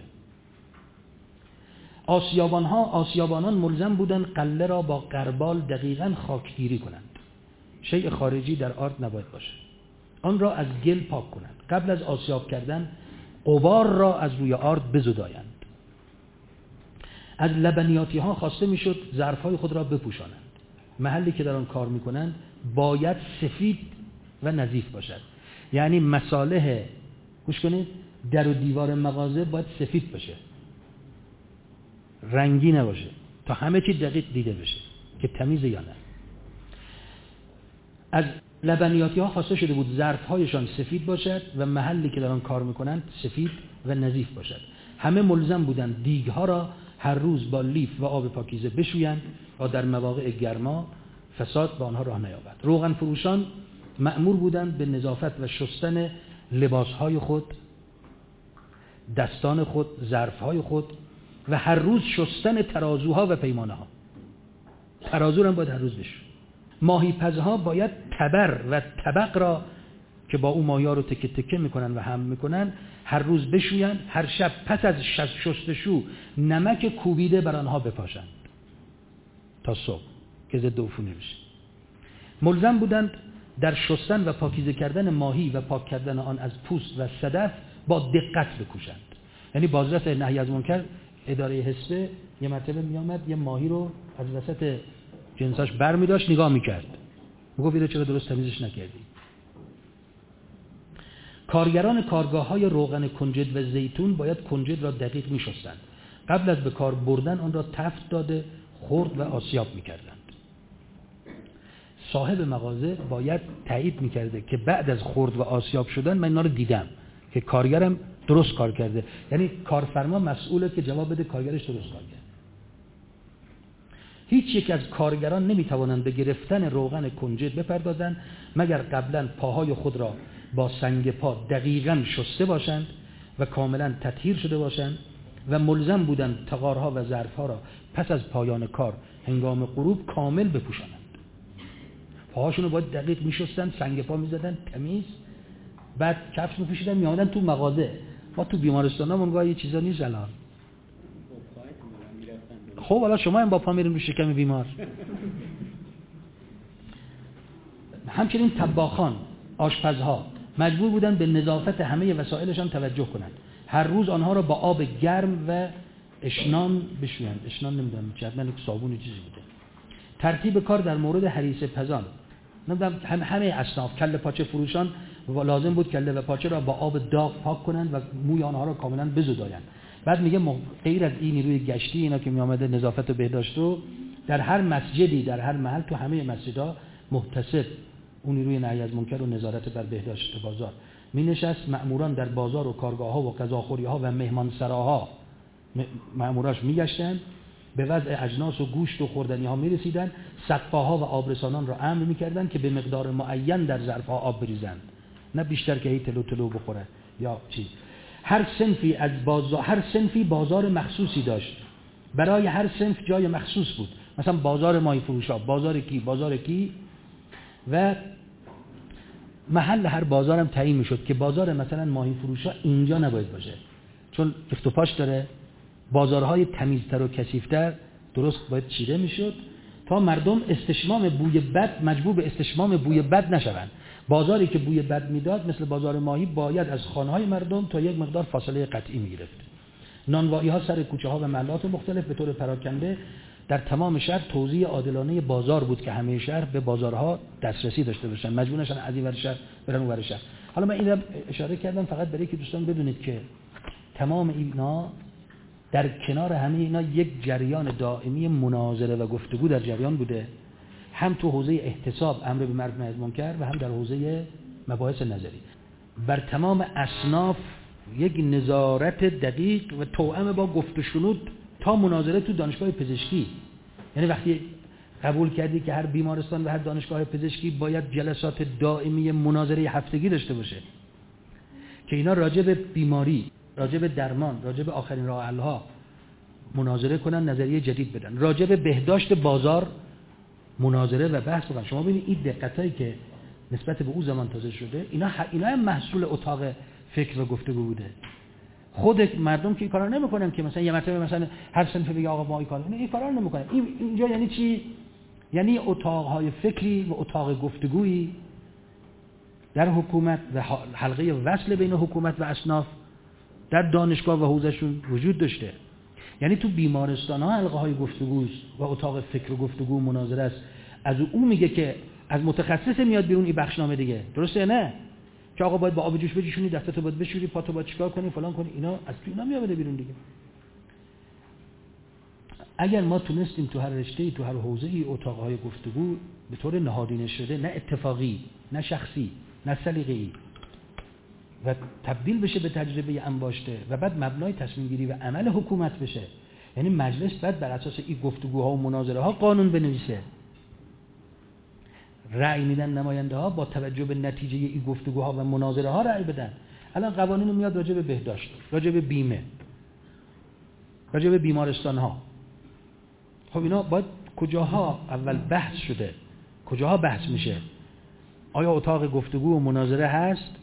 آسیابان ها آسیابانان ملزم بودن قله را با غربال دقیقاً خاکگیری کنند. شیء خارجی در آرد نباید باشه. آن را از گل پاک کنند. قبل از آسیاب کردن غبار را از روی آرد بزدایند. از لبنیاتی ها خواسته میشد ظرف های خود را بپوشانند. محلی که در آن کار میکنند باید سفید و نظیف باشد. یعنی مصالح، گوش کنید، در و دیوار مغازه باید سفید باشه، رنگی نباشه، تا همه چی دقیق دیده بشه که تمیزه یا نه. از لبنیاتی ها خواسته شده بود ظرف هایشان سفید باشد و محلی که در آن کار میکنند سفید و نظیف باشد. همه ملزم بودند دیگ ها را هر روز با لیف و آب پاکیزه بشویند و در مواقع گرما فساد به آنها راه نیابد. روغن فروشان مأمور بودند به نظافت و شستن لباس های خود، دستان خود، ظرف های خود و هر روز شستن ترازوها و پیمانه ها. ترازو هم باید هر روز بشویند. ماهی پزها باید تبر و طبق را که با اون ماهی ها رو تکه تکه میکنن و هم میکنن هر روز بشویند. هر شب پس از شستشو نمک کوبیده بر آنها بپاشند تا صبح که ضد عفونی بشه. ملزم بودند در شستن و پاکیزه کردن ماهی و پاک کردن آن از پوست و صدف با دقت بکوشند. یعنی بازرس نهی از منکر، اداره حسبه، یه مرتبه میامد یه ماهی رو از وسط جنساش بر می داشت نگاه میکرد، میگفت اینو چرا درست تمیزش نکردی؟ کارگران کارگاه‌های روغن کنجد و زیتون باید کنجد را دقیق می‌شستند. قبل از به کار بردن آن را تفت داده خرد و آسیاب می‌کردند. صاحب مغازه باید تایید می‌کرده که بعد از خرد و آسیاب شدن من اینا رو دیدم که کارگرم درست کار کرده. یعنی کارفرما مسئوله که جواب بده کارگرش درست کار کرده. هیچ یک از کارگران نمی‌توانند به گرفتن روغن کنجد بپردازند مگر قبلا پاهای خود را با سنگ پا دقیقاً شسته باشند و کاملاً تطهیر شده باشند و ملزم بودند تغارها و ظرفها را پس از پایان کار هنگام غروب کامل بپوشانند. پاهاشون رو باید دقیق می‌شستن، سنگ پا می‌زدن تمیز، بعد کفش می‌پوشیدن می‌آمدن تو مغازه. ما تو بیمارستان‌ها اونگاه یه چیزا نیست الان. خب حالا شما هم با پا میرین رو شکم بیمار. همچنین طباخان، آشپزها مجبور بودند به نظافت همه وسایلشان توجه کنند. هر روز آنها را با آب گرم و اشنان بشویند. اشنان نمیدونم چه، حتما یک صابون چیزی بوده. ترتیب کار در مورد هریسه پزان، نمیدونم هم همه اصناف کله پاچه فروشان لازم بود کله و پاچه را با آب داغ پاک کنند و موی آنها را کاملا بزدایند. بعد میگه غیر از این نیروی گشتی اینا که میآمده نظافت و بهداشت رو در هر مسجدی در هر محل تو همه مسجدها محتسب اون نیروی نهی از منکر و نظارت بر بهداشت بازار می نشست. مأموران در بازار و کارگاه‌ها و غذاخوری‌ها و مهمانسراها مأموراش میگشتند، به وضع اجناس و گوشت و خوردنی‌ها میرسیدند. سقاها و آبرسانان را امر میکردند که به مقدار معین در ظرف‌ها آب بریزند، نه بیشتر که هی تلو تلو بخوره یا چیز. هر صنفی از بازار هر صنفی بازار مخصوصی داشت. برای هر صنف جای مخصوص بود. مثلا بازار ماهی فروشا، بازار کی، بازار کی، و محل هر بازارم تعیین میشد که بازار مثلا ماهی فروشا اینجا نباید باشه چون افت و پاش داره. بازارهای تمیزتر و کثیف‌تر درست باید چیده میشد تا مردم استشمام بوی بد مجبور به استشمام بوی بد نشوند. بازاری که بوی بد میداد مثل بازار ماهی باید از خانه‌های مردم تا یک مقدار فاصله قطعی میگرفت. نانوایی‌ها سر کوچه‌ها و محلات مختلف به طور پراکنده در تمام شهر توزیع عادلانه بازار بود که همه شهر به بازارها دسترسی داشته باشن، مجبور نشن از این ور شهر برن اون ور شهر. حالا من اینو اشاره کردم فقط برای که دوستان بدونید که تمام اینا در کنار همه اینا یک جریان دائمی مناظره و گفتگو در جریان بوده، هم تو حوزه احتساب امر به معروف و نهی از منکر و هم در حوزه مباحث نظری. بر تمام اصناف یک نظارت دقیق و توأم با گفت و شنود تا مناظره تو دانشگاه پزشکی. یعنی وقتی قبول کردی که هر بیمارستان و هر دانشگاه پزشکی باید جلسات دائمی مناظره هفتگی داشته باشه که اینا راجع به بیماری، راجع به درمان، راجع به آخرین راه حل‌ها مناظره کنن، نظریه جدید بدن، راجع به بهداشت بازار مناظره و بحث بکنن. شما ببینید این دقتایی که نسبت به اون زمان تازه شده، اینا اینا هم محصول اتاق فکر و گفتگو بوده. خود مردم که این کارا نمیکنن که مثلا یه مرتبه مثلا هر صنف بگه آقا ما این کارا این کارا نمیکنن. این اینجا یعنی چی؟ یعنی اتاقهای فکری و اتاق گفتگویی در حکومت و حلقه وصل بین حکومت و اصناف در دانشگاه و حوزهشون وجود داشته. یعنی تو بیمارستان ها حلقه های گفتگو و اتاق فکر و گفتگو و مناظره است. از او میگه که از متخصص میاد بیرون این بخشنامه دیگه، درسته نه؟ که آقا باید با آب جوش بجوشونی، دستتو باید بشوری، پاتو باید چیکار کنی، فلان کنی. اینا از تو اینا میاد بیرون دیگه. اگر ما تونستیم تو هر رشته‌ای تو هر حوزه‌ای اتاق‌های گفتگو به طور نهادینه شده، نه اتفاقی، نه شخصی، نه سلیقه‌ای، و تبدیل بشه به تجربه انباشته و بعد مبنای تصمیم گیری و عمل حکومت بشه، یعنی مجلس بعد بر اساس این گفتگوها و مناظره ها قانون بنویسه، رأی میدن نماینده ها با توجه به نتیجه این گفتگوها و مناظره ها رأی بدن. الان قوانین میاد راجع به بهداشت، راجع به بیمه، راجع به بیمارستان ها. خب اینا باید کجاها اول بحث شده، کجاها بحث میشه، آیا اتاق گفتگو و مناظره هست؟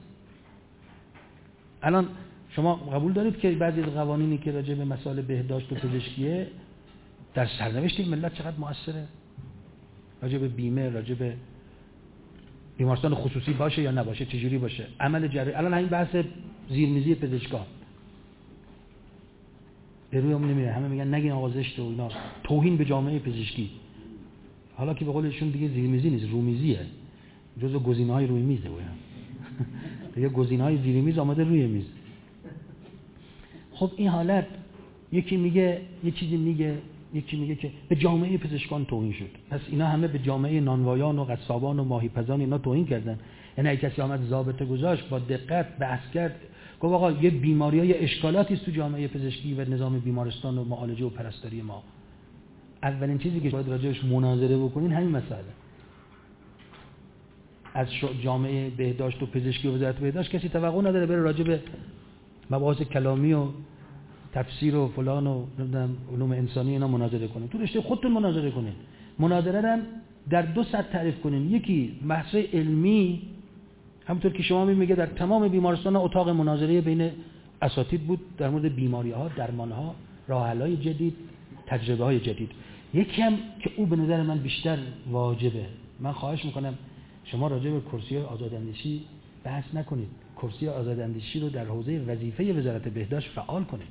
الان شما قبول دارید که بعضی از قوانینی که راجع به مسائل بهداشت و پزشکیه در سرنوشت ملت چقدر مؤثره؟ راجع به بیمه، راجع به بیمارستان خصوصی باشه یا نباشه، چجوری باشه، عمل جراحی. الان همین بحث زیرمیزی پزشکان به روی همون نمیره، همه میگن نگین آقا زشت و اینا، توهین به جامعه پزشکی. حالا که به قولشون دیگه زیرمیزی نیست، رومیزیه، جزو گزینه‌های روی میزه. دیگه گزینه‌های زیر میز آماده روی میز. خب این حالت یکی میگه یه چیزی میگه، یکی میگه که به جامعه پزشکان توهین شد. پس اینا همه به جامعه نانوایان و قصابان و ماهیپزان اینا توهین کردن. یعنی اگه کسی آمد ضابطه گذاشت با دقت بحث کرد، گفت آقا یه بیماریای اشکالاتی است تو جامعه پزشکی و نظام بیمارستان و معالجه و پرستاری ما. اولین چیزی که باید راجعش مناظره بکنین همین مسئله. از جامعه بهداشت و پزشکی و وزارت بهداشت کسی توقع نداره بره راجع به مباحث کلامی و تفسیر و فلان و نمیدونم علوم انسانی اینا مناظره کنین. تو رشته خودتون مناظره کنین. مناظره رو در دو سطح تعریف کنین. یکی بحث علمی، همونطور که شما میگه در تمام بیمارستان اتاق مناظره بین اساتید بود در مورد بیماری‌ها، درمان‌ها، راه‌حل‌های جدید، تجربه‌های جدید. یکی هم که او به نظر من بیشتر واجبه، من خواهش میکنم شما راجع به کرسی آزاداندیشی بحث نکنید. کرسی آزاداندیشی رو در حوزه وظیفه وزارت بهداشت فعال کنید.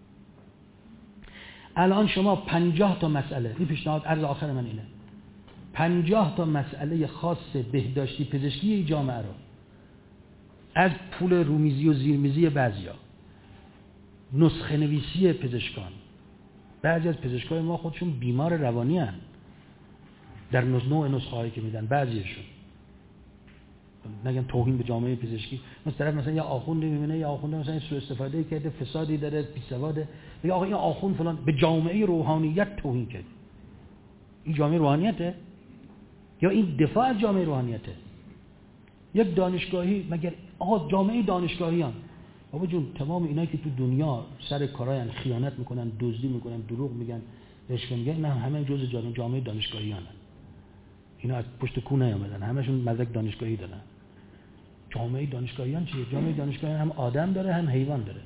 الان شما پنجاه تا مسئله، این پیشنهاد عرض آخر من اینه، پنجاه تا مسئله خاص بهداشتی پزشکی جامعه رو، از پول رومیزی و زیرمیزی بعضیا، نسخه نویسی پزشکان، بعضی از پزشکای ما خودشون بیمار روانی هستند در نوع نسخه هایی که میدن، بعضیشون نگم توهین به جامعه پزشکی. مثلا طرف مثلا یا آخوندی میبینه یا آخونده مثلا سوء استفاده کرده، فسادی داره، بیسواده، میگه آقا این آخوند فلان به جامعه روحانیت توهین کرد. این جامعه روحانیته یا این دفاع از جامعه روحانیته؟ یک دانشگاهی مگر آقا جامعه دانشگاهیان، بابا جون تمام اینایی که تو دنیا سر کارایان خیانت میکنن، دزدی میکنن، دروغ میگن، رشوه میگن، نه همه جزء جامعه دانشگاهیان هستند. اینا از پشت کو نیامدن، همشون مدرک دانشگاهی دارن. جامعه دانشگاهیان چیه؟ جامعه دانشگاهیان هم آدم داره هم حیوان داره.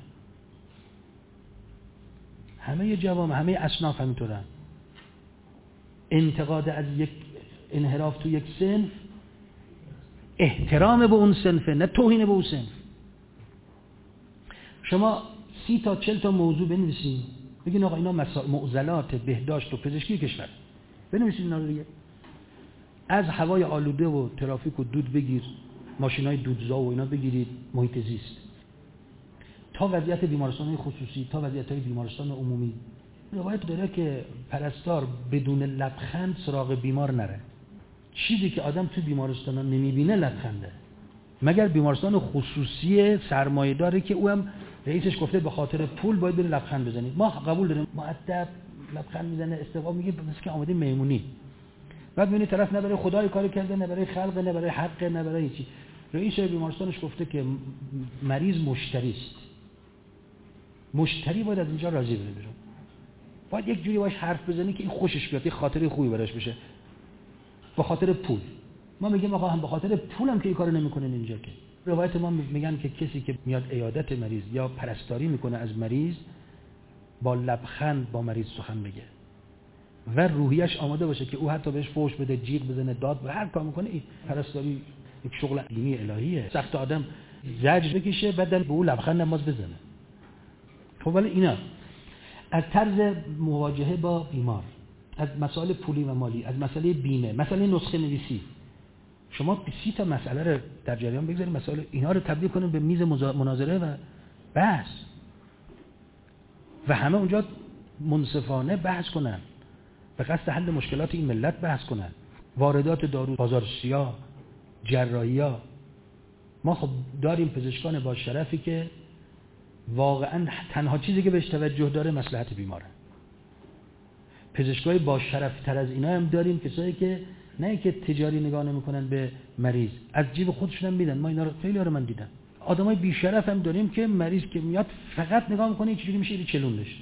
همه جوامع، همه اصناف همینطورن. انتقاد از یک انحراف تو یک صنف احترام به اون صنفه، نه توهین به اون صنف. شما سی تا چل تا موضوع بنویسید، بگین آقا اینا معضلات بهداشت و پزشکی کشور، بنویسید اینا رو دیگه. از هوای آلوده و ترافیک و دود بگیر، ماشینای دودزا و اینا بگیرید، محیط زیست، تا وضعیت بیمارستان‌های خصوصی، تا وضعیت‌های بیمارستان عمومی. روایت داره که پرستار بدون لبخند سراغ بیمار نره. چیزی که آدم تو بیمارستانا نمیبینه لبخنده، مگر بیمارستان خصوصی سرمایه‌داری که او هم رئیسش گفته به خاطر پول باید بره لبخند بزنید. ما قبول داریم، مؤدب لبخند میزنه، استقبال میگه مثل که آمده مهمونی. بعد میبینی طرف نه برای خدای کاری کرده، نه برای خلق، نه برای حق، نه برای چی. رئیس بیمارستانش گفته که مریض مشتری است. مشتری باید از اینجا راضی بره بیرون. باید یک جوری باش حرف بزنی که این خوشش بیاد، یه خاطره خوبی براش بشه. به خاطر پول. ما میگیم آقا هم به خاطر پولم که این کارو نمیکنن اینجا. که روایت ما میگن که کسی که میاد عیادت مریض یا پرستاری میکنه از مریض، با لبخند با مریض سخن بگه و روحیش آماده باشه که او حتی بهش فحش بده، جیغ بزنه، داد و هر کار میکنه. این پرستاری یک شغل دینی الهیه. سخت آدم زجر بکشه بعدن به او لبخند نماز بزنه. خب ولی اینا از طرز مواجهه با بیمار، از مسائل پولی و مالی، از مسئله بیمه، مسئله نسخه نویسی، شما سی تا مسئله رو در جریان بگذارید، مسائل اینا رو تبدیل کنید به میز مناظره و بحث و همه اونجا منصفانه بحث کنن، به قصد حل مشکلات این ملت بحث کنن. واردات دارو، بازار سیاه، جراحی‌ها. ما خب داریم پزشکان با شرفی که واقعا تنها چیزی که بهش توجه داره مصلحت بیماره. پزشکای با شرف تر از اینا هم داریم، کسایی که نه که تجاری نگاه نمی‌کنن به مریض، از جیب خودشون هم میدن. ما اینا رو خیلی رو من دیدم. آدمای بی شرف هم داریم که مریض که میاد فقط نگاه می‌کنه چجوری میشه این چلونش.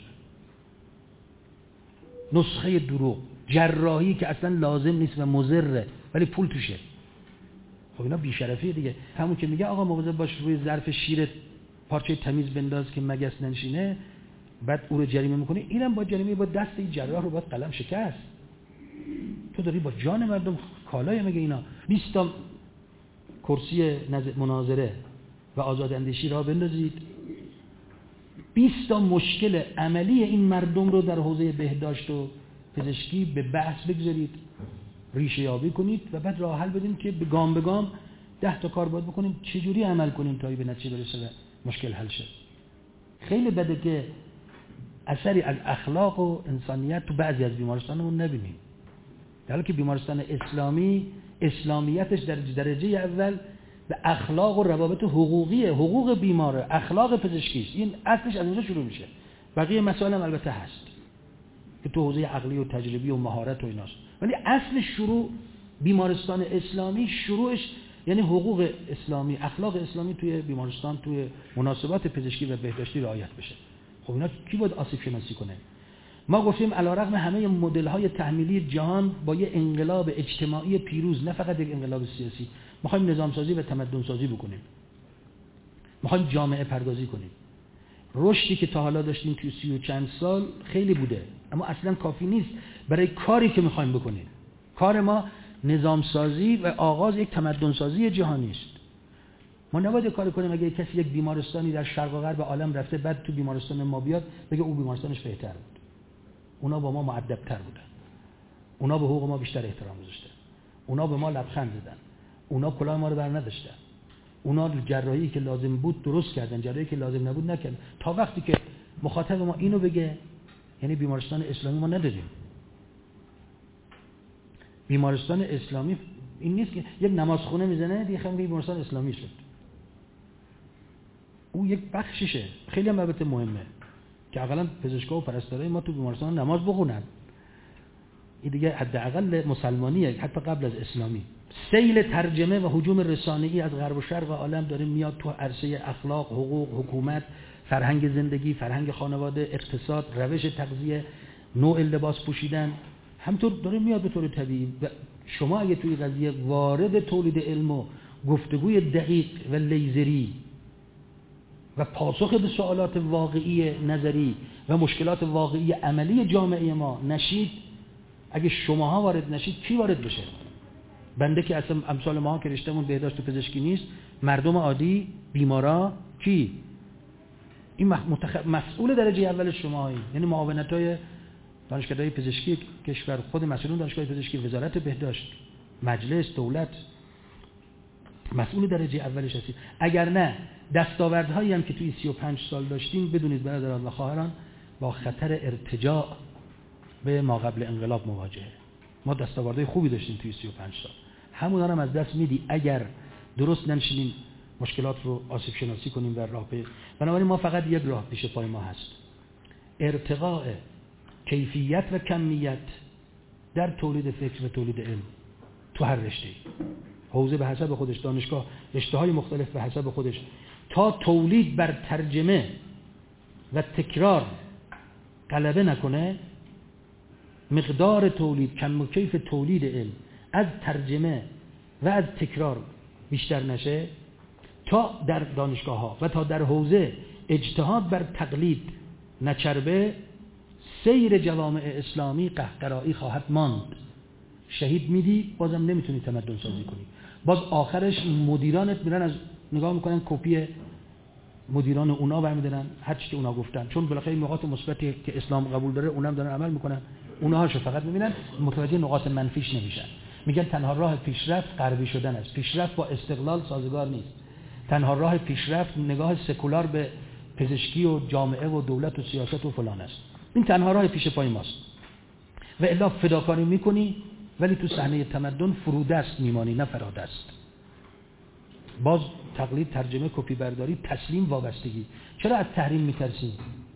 نسخه دروغ، جراحی که اصلا لازم نیست و مضره ولی پول توشه. خب اینا بی‌شرفیه دیگه. همون که میگه آقا مواظب باش روی ظرف شیر پارچه تمیز بنداز که مگس ننشینه، بعد او رو جریمه میکنه، اینم با جریمه با دست این جراح رو با قلم شکست. تو داری با جان مردم کالای مگه اینا. بیست تا کرسی مناظره و آزاداندیشی را بندازید، بیست تا مشکل عملی این مردم رو در حوزه بهداشت و پزشکی به بحث بگذارید، ریشه یابی کنید و بعد راه حل بدین که به گام به گام ده تا کار باید بکنیم چجوری عمل کنیم تا به نتیجه برسه و مشکل حل شه. خیلی بده که اثری از اخلاق و انسانیت تو بعضی از بیمارستانمون نبینیم، در حالی که بیمارستان اسلامی اسلامیتش در درجه اول به اخلاق و روابط حقوقی، حقوق بیماره، اخلاق پزشکیش، این اصلش از اونجا شروع میشه. بقیه مسائل هم البته هست که تو حوزه عقلی و تجربی و مهارت و ایناست، ولی اصل شروع بیمارستان اسلامی شروعش یعنی حقوق اسلامی، اخلاق اسلامی توی بیمارستان، توی مناسبات پزشکی و بهداشتی رعایت بشه. خب اینا کی باید آسیب شناسی کنه؟ ما گفتیم علیرغم همه مدل‌های تحمیلی جهان با یه انقلاب اجتماعی پیروز، نه فقط یک انقلاب سیاسی، می‌خوایم نظام سازی و تمدن سازی بکنیم، می‌خوایم جامعه پردازی کنیم. رشدی که تا حالا داشتیم توی سی و چند سال خیلی بوده، اما اصلا کافی نیست برای کاری که می‌خوایم بکنیم. کار ما نظام سازی و آغاز یک تمدن سازی جهانی است. ما نباید کاری کنیم اگه کسی یک بیمارستانی در شرق و غرب عالم رفته بعد تو بیمارستان ما بیاد بگه اون بیمارستانش بهتر بود. اونا با ما مؤدب‌تر بودن. اونا به حقوق ما بیشتر احترام گذاشتن. اونا به ما لبخند زدن. اونا کلاه ما رو بر نداشتن. اونا جراحی که لازم بود درست کردن، جراحی که لازم نبود نکردن. تا وقتی که مخاطب ما اینو بگه، یعنی بیمارستان اسلامی ما نداریم. بیمارستان اسلامی این نیست که یک نمازخونه میزنه دیگه خیلی بیمارستان اسلامی شد. او یک بخششه، خیلی هم البته مهمه که حداقل پزشکا و پرستارای ما تو بیمارستان نماز بخونن. این دیگه حداقل مسلمانیه، حتی قبل از اسلامی. سیل ترجمه و هجوم رسانه‌ای از غرب و شرق عالم داره میاد تو عرصه اخلاق، حقوق، حکومت، فرهنگ زندگی، فرهنگ خانواده، اقتصاد، روش تغذیه، نوع لباس پوشیدن، همینطور داره میاد به طور طبیعی. و شما اگه توی قضیه وارد تولید علم و گفتگوی دقیق و لیزری و پاسخ به سوالات واقعی نظری و مشکلات واقعی عملی جامعه ما نشید، اگه شماها وارد نشید کی وارد بشه؟ بنده که اصلا امثال ماها که رشتهمون بهداشت و پزشکی نیست، مردم عادی، بیمارا، کی؟ این متخ... مسئول درجه اول شماهایی، یعنی معاونتای دانشکده‌های پزشکی کشور، خود مسئولین دانشگاه پزشکی، وزارت بهداشت، مجلس، دولت، مسئول درجه اولش هستید. اگر نه دستاوردهایی هم که توی سی و پنج سال داشتیم، بدونید برادران و خواهران با خطر ارتجاع به ما قبل انقلاب مواجهه. ما دستاوردهای خوبی داشتیم توی سی و پنج سال، همونا هم از دست میدی اگر درست ننشینیم مشکلات رو آسیب شناسی کنیم و راه به. بنابراین ما فقط یک راه پیش پای ما هست: ارتقاء کیفیت و کمیت در تولید فکر و تولید علم تو هر رشته‌ای، حوزه به حسب خودش، دانشگاه رشته‌های مختلف به حسب خودش، تا تولید بر ترجمه و تکرار غلبه نکنه، مقدار تولید، کم و کیف تولید علم از ترجمه و از تکرار بیشتر نشه، تا در دانشگاه ها و تا در حوزه اجتهاد بر تقلید نچربه، سیر جوامع اسلامی قهقرایی خواهد ماند. شهید میدی بازم نمیتونی تمدن سازی کنی. باز آخرش مدیرانت میرن از نگاه میکنن کپی مدیران اونا برمیدارن هر چی که اونا گفتن، چون بالاخره نقاط مثبتی که اسلام قبول داره اونم دارن عمل میکنن، اونهاشو فقط میبینن، متوجه نقاط منفیش نمیشن. میگن تنها راه پیشرفت غربی شدن است. پیشرفت با استقلال سازگار نیست. تنها راه پیشرفت نگاه سکولار به پزشکی و جامعه و دولت و سیاست و فلان است. این تنها راه پیش پای ماست. و الا فداکاری میکنی ولی تو صحنه تمدن فرودست میمانی، نه فرادست. باز تقلید، ترجمه، کپی برداری، تسلیم، وابستگی. چرا از تحریم میترسی؟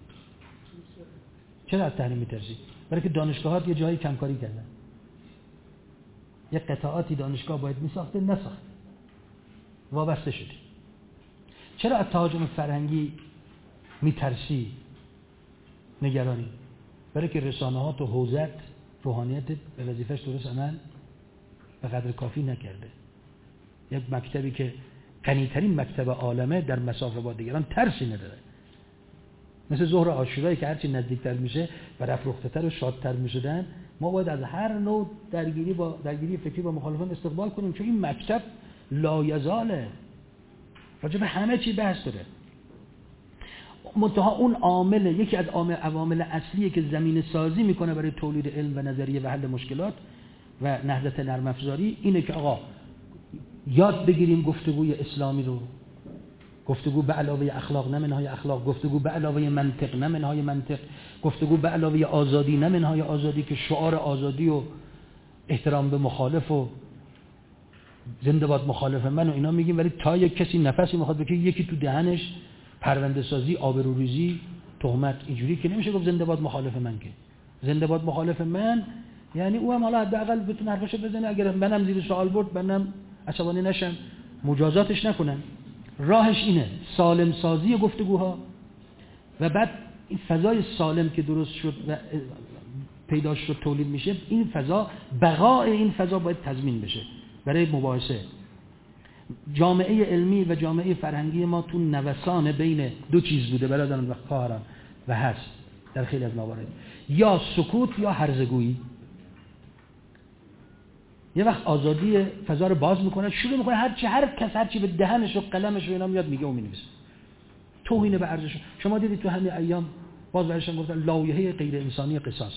چرا از تحریم میترسی؟ برای که دانشگاهات یه جایی کمکاری کردن، یه قطعاتی دانشگاه باید میساخته نساخت، وابسته شدی. چرا از تهاجم فرهنگی میترسی، نگرانی؟ برای که رسانه ها تو حوزت روحانیت به وظیفه‌اش درست عمل به قدر کافی نکرده. یک مکتبی که غنی‌ترین مکتب عالمه در مسافه با دیگران ترسی نداره، مثل ظهر عاشورایی که هرچی نزدیکتر میشه و رفروخته‌تر و شادتر میشدن. ما باید از هر نوع درگیری با درگیری فکری با مخالفان استقبال کنیم، چون این مکتب لایزاله، راجع به همه چی بحث داره. منتها اون عامل، یکی از عوامل اصلیه که زمینه سازی میکنه برای تولید علم و نظریه و حل مشکلات و نهضت نرم افزاری، اینه که آقا یاد بگیریم گفتگوی اسلامی رو، گفتگو به علاوه اخلاق نه منهای اخلاق، گفتگو به علاوه منطق نه منهای منطق، گفتگو به علاوه آزادی نه منهای آزادی که شعار آزادی و احترام به مخالف و زنده باد مخالف من و اینا میگیم، ولی تا یک کسی نفسی میخواد بکشه یکی تو دهنش پرونده سازی، آبروریزی، تهمت، اینجوری که نمیشه گفت زنده باد مخالف من. که زنده باد مخالف من یعنی او هم حالا حداقل بتونه حرفشو بزنه، اگر منم زیر سوال برد منم عصبانی نشم، مجازاتش نکنم. راهش اینه سالم سازی گفتگوها و بعد این فضای سالم که درست شد و پیدا شد تولید میشه، این فضا، بقای این فضا باید تضمین بشه برای مباحثه. جامعه علمی و جامعه فرهنگی ما تو نوسان بین دو چیز بوده برادران و خواهران و هست در خیلی از موارد، یا سکوت یا هرزگویی. یه وقت آزادی فضا رو باز میکنه، شروع میکنه هر چی هر کس هر چی به دهنش و قلمش و اینا میاد میگه و مینویسه، توهین به ارزش. شما دیدید تو همین ایام باز برشون گفتن لایحه غیر انسانی قصاص.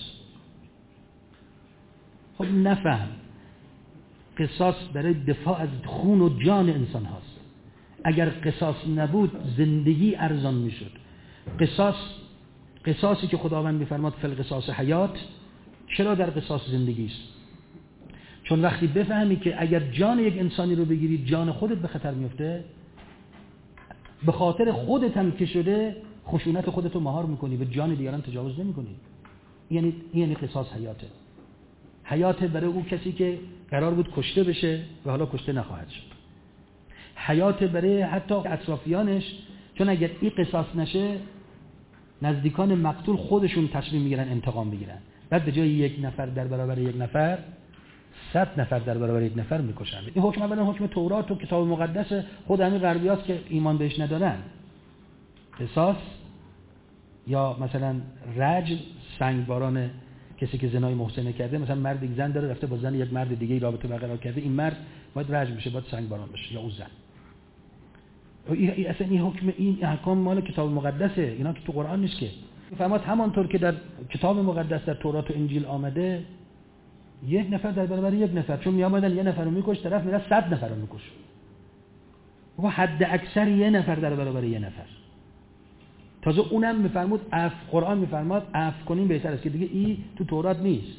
خب نفهم، قصاص برای دفاع از خون و جان انسان هاست. اگر قصاص نبود زندگی ارزان میشد. قصاص قصاصی که خداوند میفرماد فی القصاص حیات، چرا در قصاص زندگی است؟ چون وقتی بفهمی که اگر جان یک انسانی رو بگیری جان خودت به خطر میفته، به خاطر خودت هم که شده خشونت خودت رو مهار میکنی و جان دیگران تجاوز نمیکنی. یعنی یعنی قصاص حیاته. حیات برای اون کسی که قرار بود کشته بشه و حالا کشته نخواهد شد. حیات برای حتی اطرافیانش، چون اگر این قصاص نشه نزدیکان مقتول خودشون تصمیم میگیرن انتقام بگیرن، بعد به جای یک نفر در برابر یک نفر صد نفر در برابر یک نفر میکشن. این حکم اولا حکم تورات و کتاب مقدس خود همین غربیاست که ایمان بهش ندارن. قصاص یا مثلا رجم، سنگباران کسی که زنای محسنه کرده، مثلا مرد یک زن داره رفته با زن یک مرد دیگه رابطه برقرار کرده، این مرد باید رجم بشه، باید سنگباران بشه، یا اون زن. این اصلا این حکم، این احکام مال کتاب مقدسه، اینا که تو قرآن نیست که. فرماد همانطور که در کتاب مقدس در تورات و انجیل آمده یک نفر در برابر یک نفر، چون میامدن یه نفر رو میکش، طرف میره صد نفر رو میکشه. و حد اکثر یه نفر در برابر یه نفر. تازه اونم میفرمود عفو، قرآن میفرماد عفو کنین بهتر است، که دیگه این تو تورات نیست.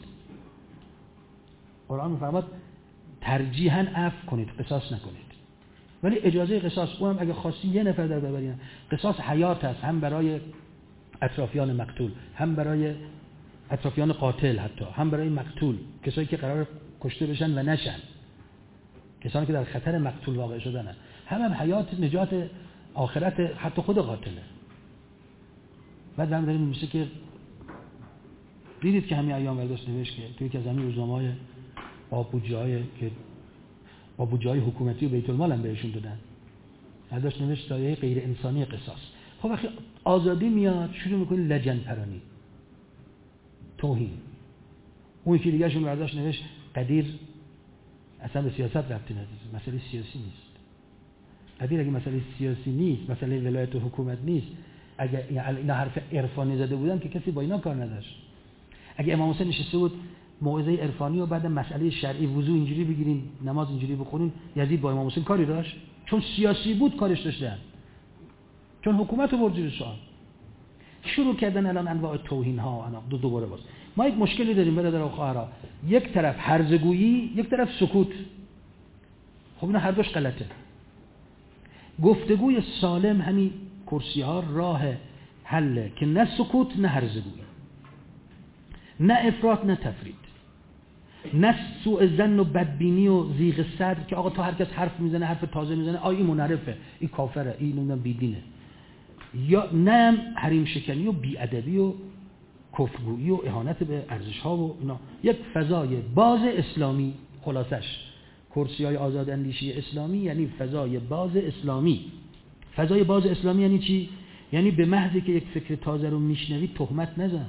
قرآن میفرماد ترجیحاً عفو کنید، قصاص نکنید. ولی اجازه قصاص، اونم اگه خواستی یه نفر در برابر، قصاص حیات است، هم برای اطرافیان مقتول، هم برای اطرافیان قاتل، حتی هم برای مقتول، کسایی که قرار کشته بشن و نشن، کسانی که در خطر مقتول واقع شدن، هم هم حیات، نجات آخرت حتی خود قاتله. بعد هم داریم میشه که دیدید که همین ایام برداشت نوشت که توی یکی از همین روزنامه‌های با بودجه‌های که با بودجه‌های حکومتی و بیت المال هم بهشون دادن، برداشت نوشت لایحه غیر انسانی قصاص. خب وقتی آزادی میاد شروع می‌کنی لجن پرانی، توهین. اون یکی دیگه شون برداشت نوشت قدیر اصلا به سیاست ربطی نداره، مسئله سیاسی نیست. قدیر اگه مسئله سیاسی نیست، مسئله ولایت و حکومت نیست، اگه اینا حرف عرفانی زده بودن که کسی با اینا کار نداشت. اگه امام حسین نشسته بود موعظه عرفانی و بعد مسئله شرعی وضو اینجوری بگیرین، نماز اینجوری بخونین، یزید با امام حسین کاری داشت؟ چون سیاسی بود کارش داشتن، چون حکومت رو برد زیر سوال. شروع کردن الان انواع توهین ها. انا دو دوباره باز ما یک مشکلی داریم برادر و خواهرها، یک طرف هرزگویی، یک طرف سکوت. خب اینا هر دوش غلطه. گفتگوی سالم همین کرسی ها راه حله که نه سکوت نه هرزگویی، نه افراط نه تفرید، نه سوء ظن و بدبینی و ضیق صدر که آقا تا هر کس حرف میزنه حرف تازه میزنه آ این منحرفه، این کافره، این نمیدونم بیدینه، یا نه حریم شکنی و بیادبی و کفرگویی و اهانت به ارزش ها و اینا. یک فضای باز اسلامی، خلاصش کرسی های آزاد اندیشی اسلامی یعنی فضای باز اسلامی. فضای باز اسلامی یعنی چی؟ یعنی به محضی که یک فکر تازه رو میشنوی تهمت نزن،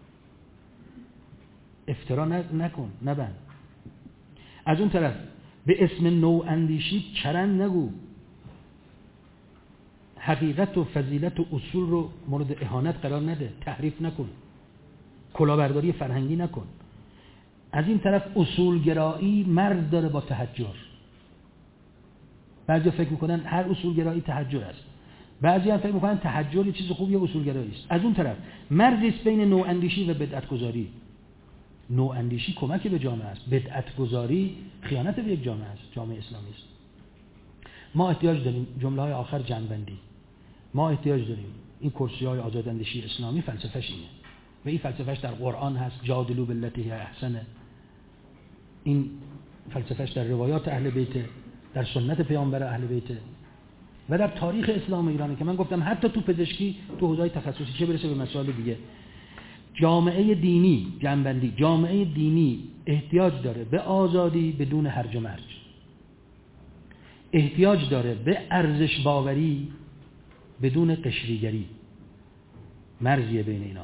افترا نکن، نبند. از اون طرف به اسم نو اندیشی چرند نگو، حقیقت و فضیلت و اصول رو مورد اهانت قرار نده، تحریف نکن، کلاهبرداری فرهنگی نکن. از این طرف اصولگرایی مرز داره با تحجر. بعضی فکر میکنن هر اصولگرایی تحجر است، بعضی هم فکر میکنن تحجر یه چیز خوبیه، اصولگرایی است. از اون طرف مرزی است بین نواندیشی و بدعت‌گذاری. نواندیشی کمک به جامعه است، بدعت‌گذاری خیانت به یک جامعه است، جامعه اسلامی است. ما احتیاج داریم، جمله های آخر جنبندی، ما احتیاج داریم این کرسی های آزاداندیشی اسلامی فلسفه‌ش اینه و این فلسفه‌ش در قرآن هست، جادلوا بالتی هی احسن، این فلسفه‌ش در روایات اهل بیت، در سنت پیامبر اهل بیت و در تاریخ اسلام ایرانی که من گفتم حتی تو پزشکی، تو حوزه‌های تخصصی، چه برسه به مسائل دیگه. جامعه دینی، جنبندی، جامعه دینی احتیاج داره به آزادی بدون هرج و مرج، احتیاج داره به ارزش باوری بدون قشریگری، مرزیه بین اینا.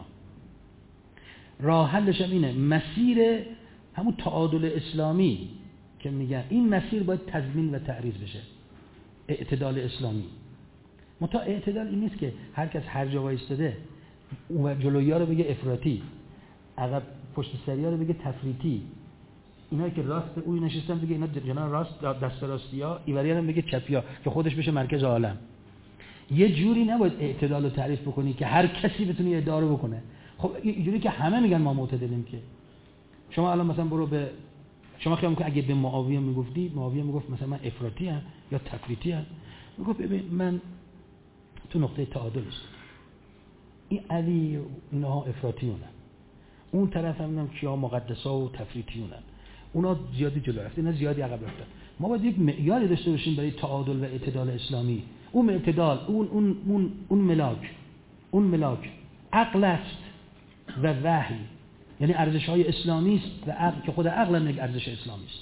راه حلش هم اینه، مسیر همون تعادل اسلامی که میگن این مسیر باید تضمین و تعریض بشه، اعتدال اسلامی. متا اعتدال این نیست که هر کس هر جا وایستاده و جلویی‌ها رو بگه افراطی، عقب پشت سری‌ها رو بگه تفریطی، اینا که راست اوی نشستن بگه اینا جنا راست دست راستی‌ها، ایوری‌ها هم بگه چپی‌ها که خودش بشه مرکز عالم. یه جوری نباید اعتدال رو تعریف بکنی که هر کسی بتونه ادعا رو بکنه. خب اینجوری که همه میگن ما معتدلیم که شما الان مثلا برو به شما خیال می‌کنی اگه به معاویه میگفتی، معاویه میگفت مثلا من افراطی ام یا تفریطی ام، میگفت ببین من تو نقطه تعادل هستم، این علی اینها افراطیونن، اون طرف هم میگم کیا مقدسا و تفریطیونن، اونا زیادی جلو رفتن، اینا زیادی عقب رفتن. ما باید یک معیاری داشته باشیم برای تعادل و اعتدال اسلامی. اون اعتدال، اون اون اون اون ملاک، اون ملاک عقل است و وحی، یعنی ارزش‌های اسلامی است و عقل که خود عقل هم یک ارزش اسلامی است.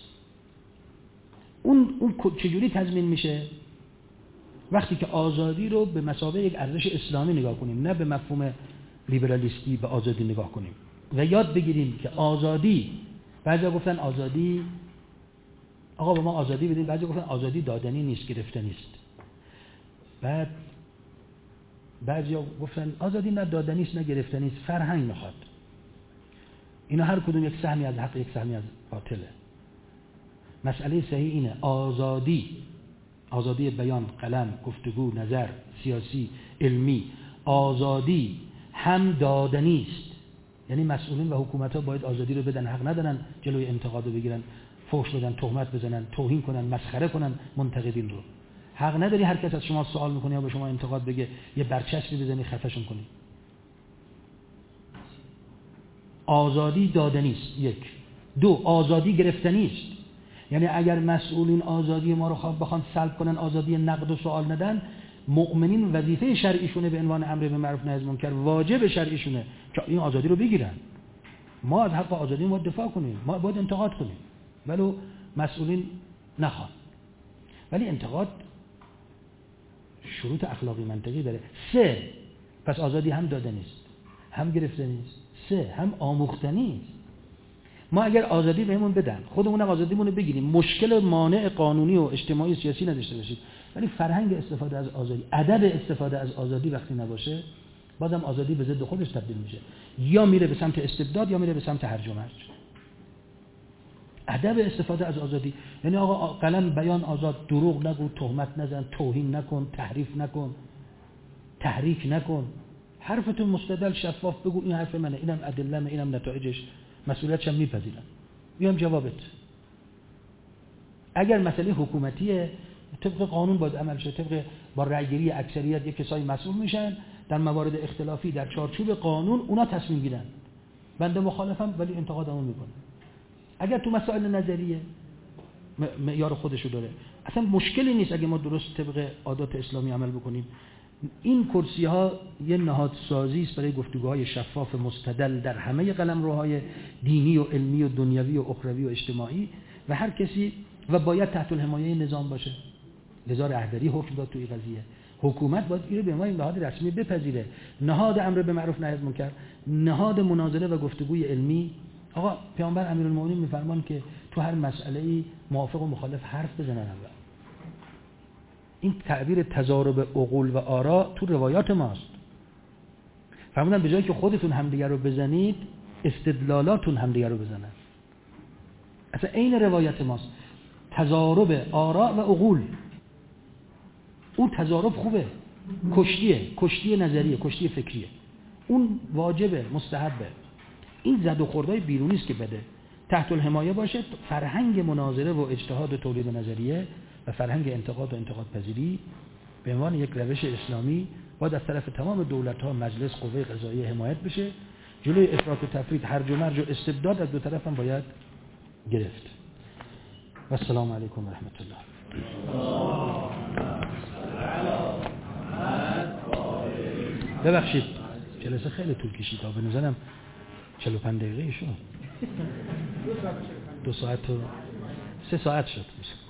اون اون چجوری تضمین میشه؟ وقتی که آزادی رو به مثابه یک ارزش اسلامی نگاه کنیم، نه به مفهوم لیبرالیستی به آزادی نگاه کنیم و یاد بگیریم که آزادی، بعضیا گفتن آزادی آقا به ما آزادی بدین، بعضیا گفتن آزادی دادنی نیست، گرفتنی است. بعد بعضیا گفتن آزادی نه دادنی است نه گرفتنی است، فرهنگ میخواد. اینا هر کدوم یک سهمی از حق، یک سهمی از باطله. مسئله صحیح اینه، آزادی، آزادی بیان، قلم، گفتگو، نظر، سیاسی، علمی، آزادی هم دادنی است. یعنی مسئولین و حکومت‌ها باید آزادی رو بدن، حق ندارن جلوی انتقاد رو بگیرن، فحش بدن، تهمت بزنن، توهین کنن، مسخره کنن منتقدین رو. حق نداری هر کس از شما سوال میکنه یا به شما انتقاد بگه یه برچسبی بزنی خفه‌شون کنی. آزادی دادنی است، یک. دو، آزادی گرفتنی است. یعنی اگر مسئولین آزادی ما رو بخوان سلب کنن، آزادی نقد و سوال ندن، مؤمنین وظیفه شرعیشونه به عنوان امر به معروف نهی از منکر، واجب شرعیشونه که این آزادی رو بگیرن. ما از حق آزادی ما دفاع کنیم، ما باید انتقاد کنیم ولو مسئولین نخوان. ولی انتقاد شروط اخلاقی منطقی داره. سه، پس آزادی هم دادنی است، هم گرفتنی است. سه، هم آموختنی است. ما اگر آزادی بهمون بدن، خودمون هم آزادیمون رو بگیریم، مشکل مانع قانونی و اجتماعی و سیاسی نداشته باشیم، ولی فرهنگ استفاده از آزادی، ادب استفاده از آزادی وقتی نباشه، بازم آزادی به ضد خودش تبدیل میشه، یا میره به سمت استبداد یا میره به سمت هرج و مرج. ادب استفاده از آزادی یعنی آقا قلم بیان آزاد، دروغ نگو، تهمت نزن، توهین نکن، تحریف نکن، تحریک نکن، حرفتون مستدل شفاف بگو این حرف منه، اینم ادله‌مه، اینم نتایجش، مسئولیتش هم میپذیرم، میام جوابت. اگر مسئله حکومتیه طبق قانون باید عمل شه، طبق با رأیگیری اکثریت یک کسایی مسئول میشن، در موارد اختلافی در چارچوب قانون اونا تصمیم گیرن. بنده مخالفم ولی انتقادمو میکنم. اگر تو مسائل نظریه معیار خودشو داره، اصلا مشکلی نیست اگه ما درست طبق عادات اسلامی عمل بکنیم. این کرسی ها یه نهادسازی است برای گفتگوهای شفاف مستدل در همه قلمروهای دینی و علمی و دنیوی و اخروی و اجتماعی و هر کسی، و باید تحت الحمایه نظام باشه. لذا رهبری حکم داد توی قضیه. حکومت باید اینو به ما این نهاد رسمی بپذیره. نهاد امر به معروف نهی از منکر، نهاد مناظره و گفتگوی علمی. آقا پیامبر امیرالمومنین میفرمان که تو هر مسئله‌ای موافق و مخالف حرف بزنن. اول این تعبیر تضارب عقول و آرا تو روایات ماست. فرمودن به جایی که خودتون همدیگر رو بزنید، استدلالاتون همدیگر رو بزنن. اصلا عین روایت ماست، تضارب آرا و عقول. اون تضارب خوبه، کشتیه، کشتی نظریه، کشتی فکریه، اون واجبه، مستحبه. این زد و خوردهای بیرونی است که بده. تحت الحمایه باشه فرهنگ مناظره و اجتهاد و تولید نظریه و فرهنگ انتقاد و انتقاد پذیری به عنوان یک روش اسلامی باید از طرف تمام دولت‌ها، مجلس، قوه قضاییه حمایت بشه. جلوی افراط و تفرید، هرج و مرج و استبداد از دو طرف هم باید گرفت. و السلام علیکم و رحمت الله. ببخشید جلسه خیلی طول کشید، تا به نظرم چهل و پنج دقیقه شد. دو ساعت و سه ساعت شد.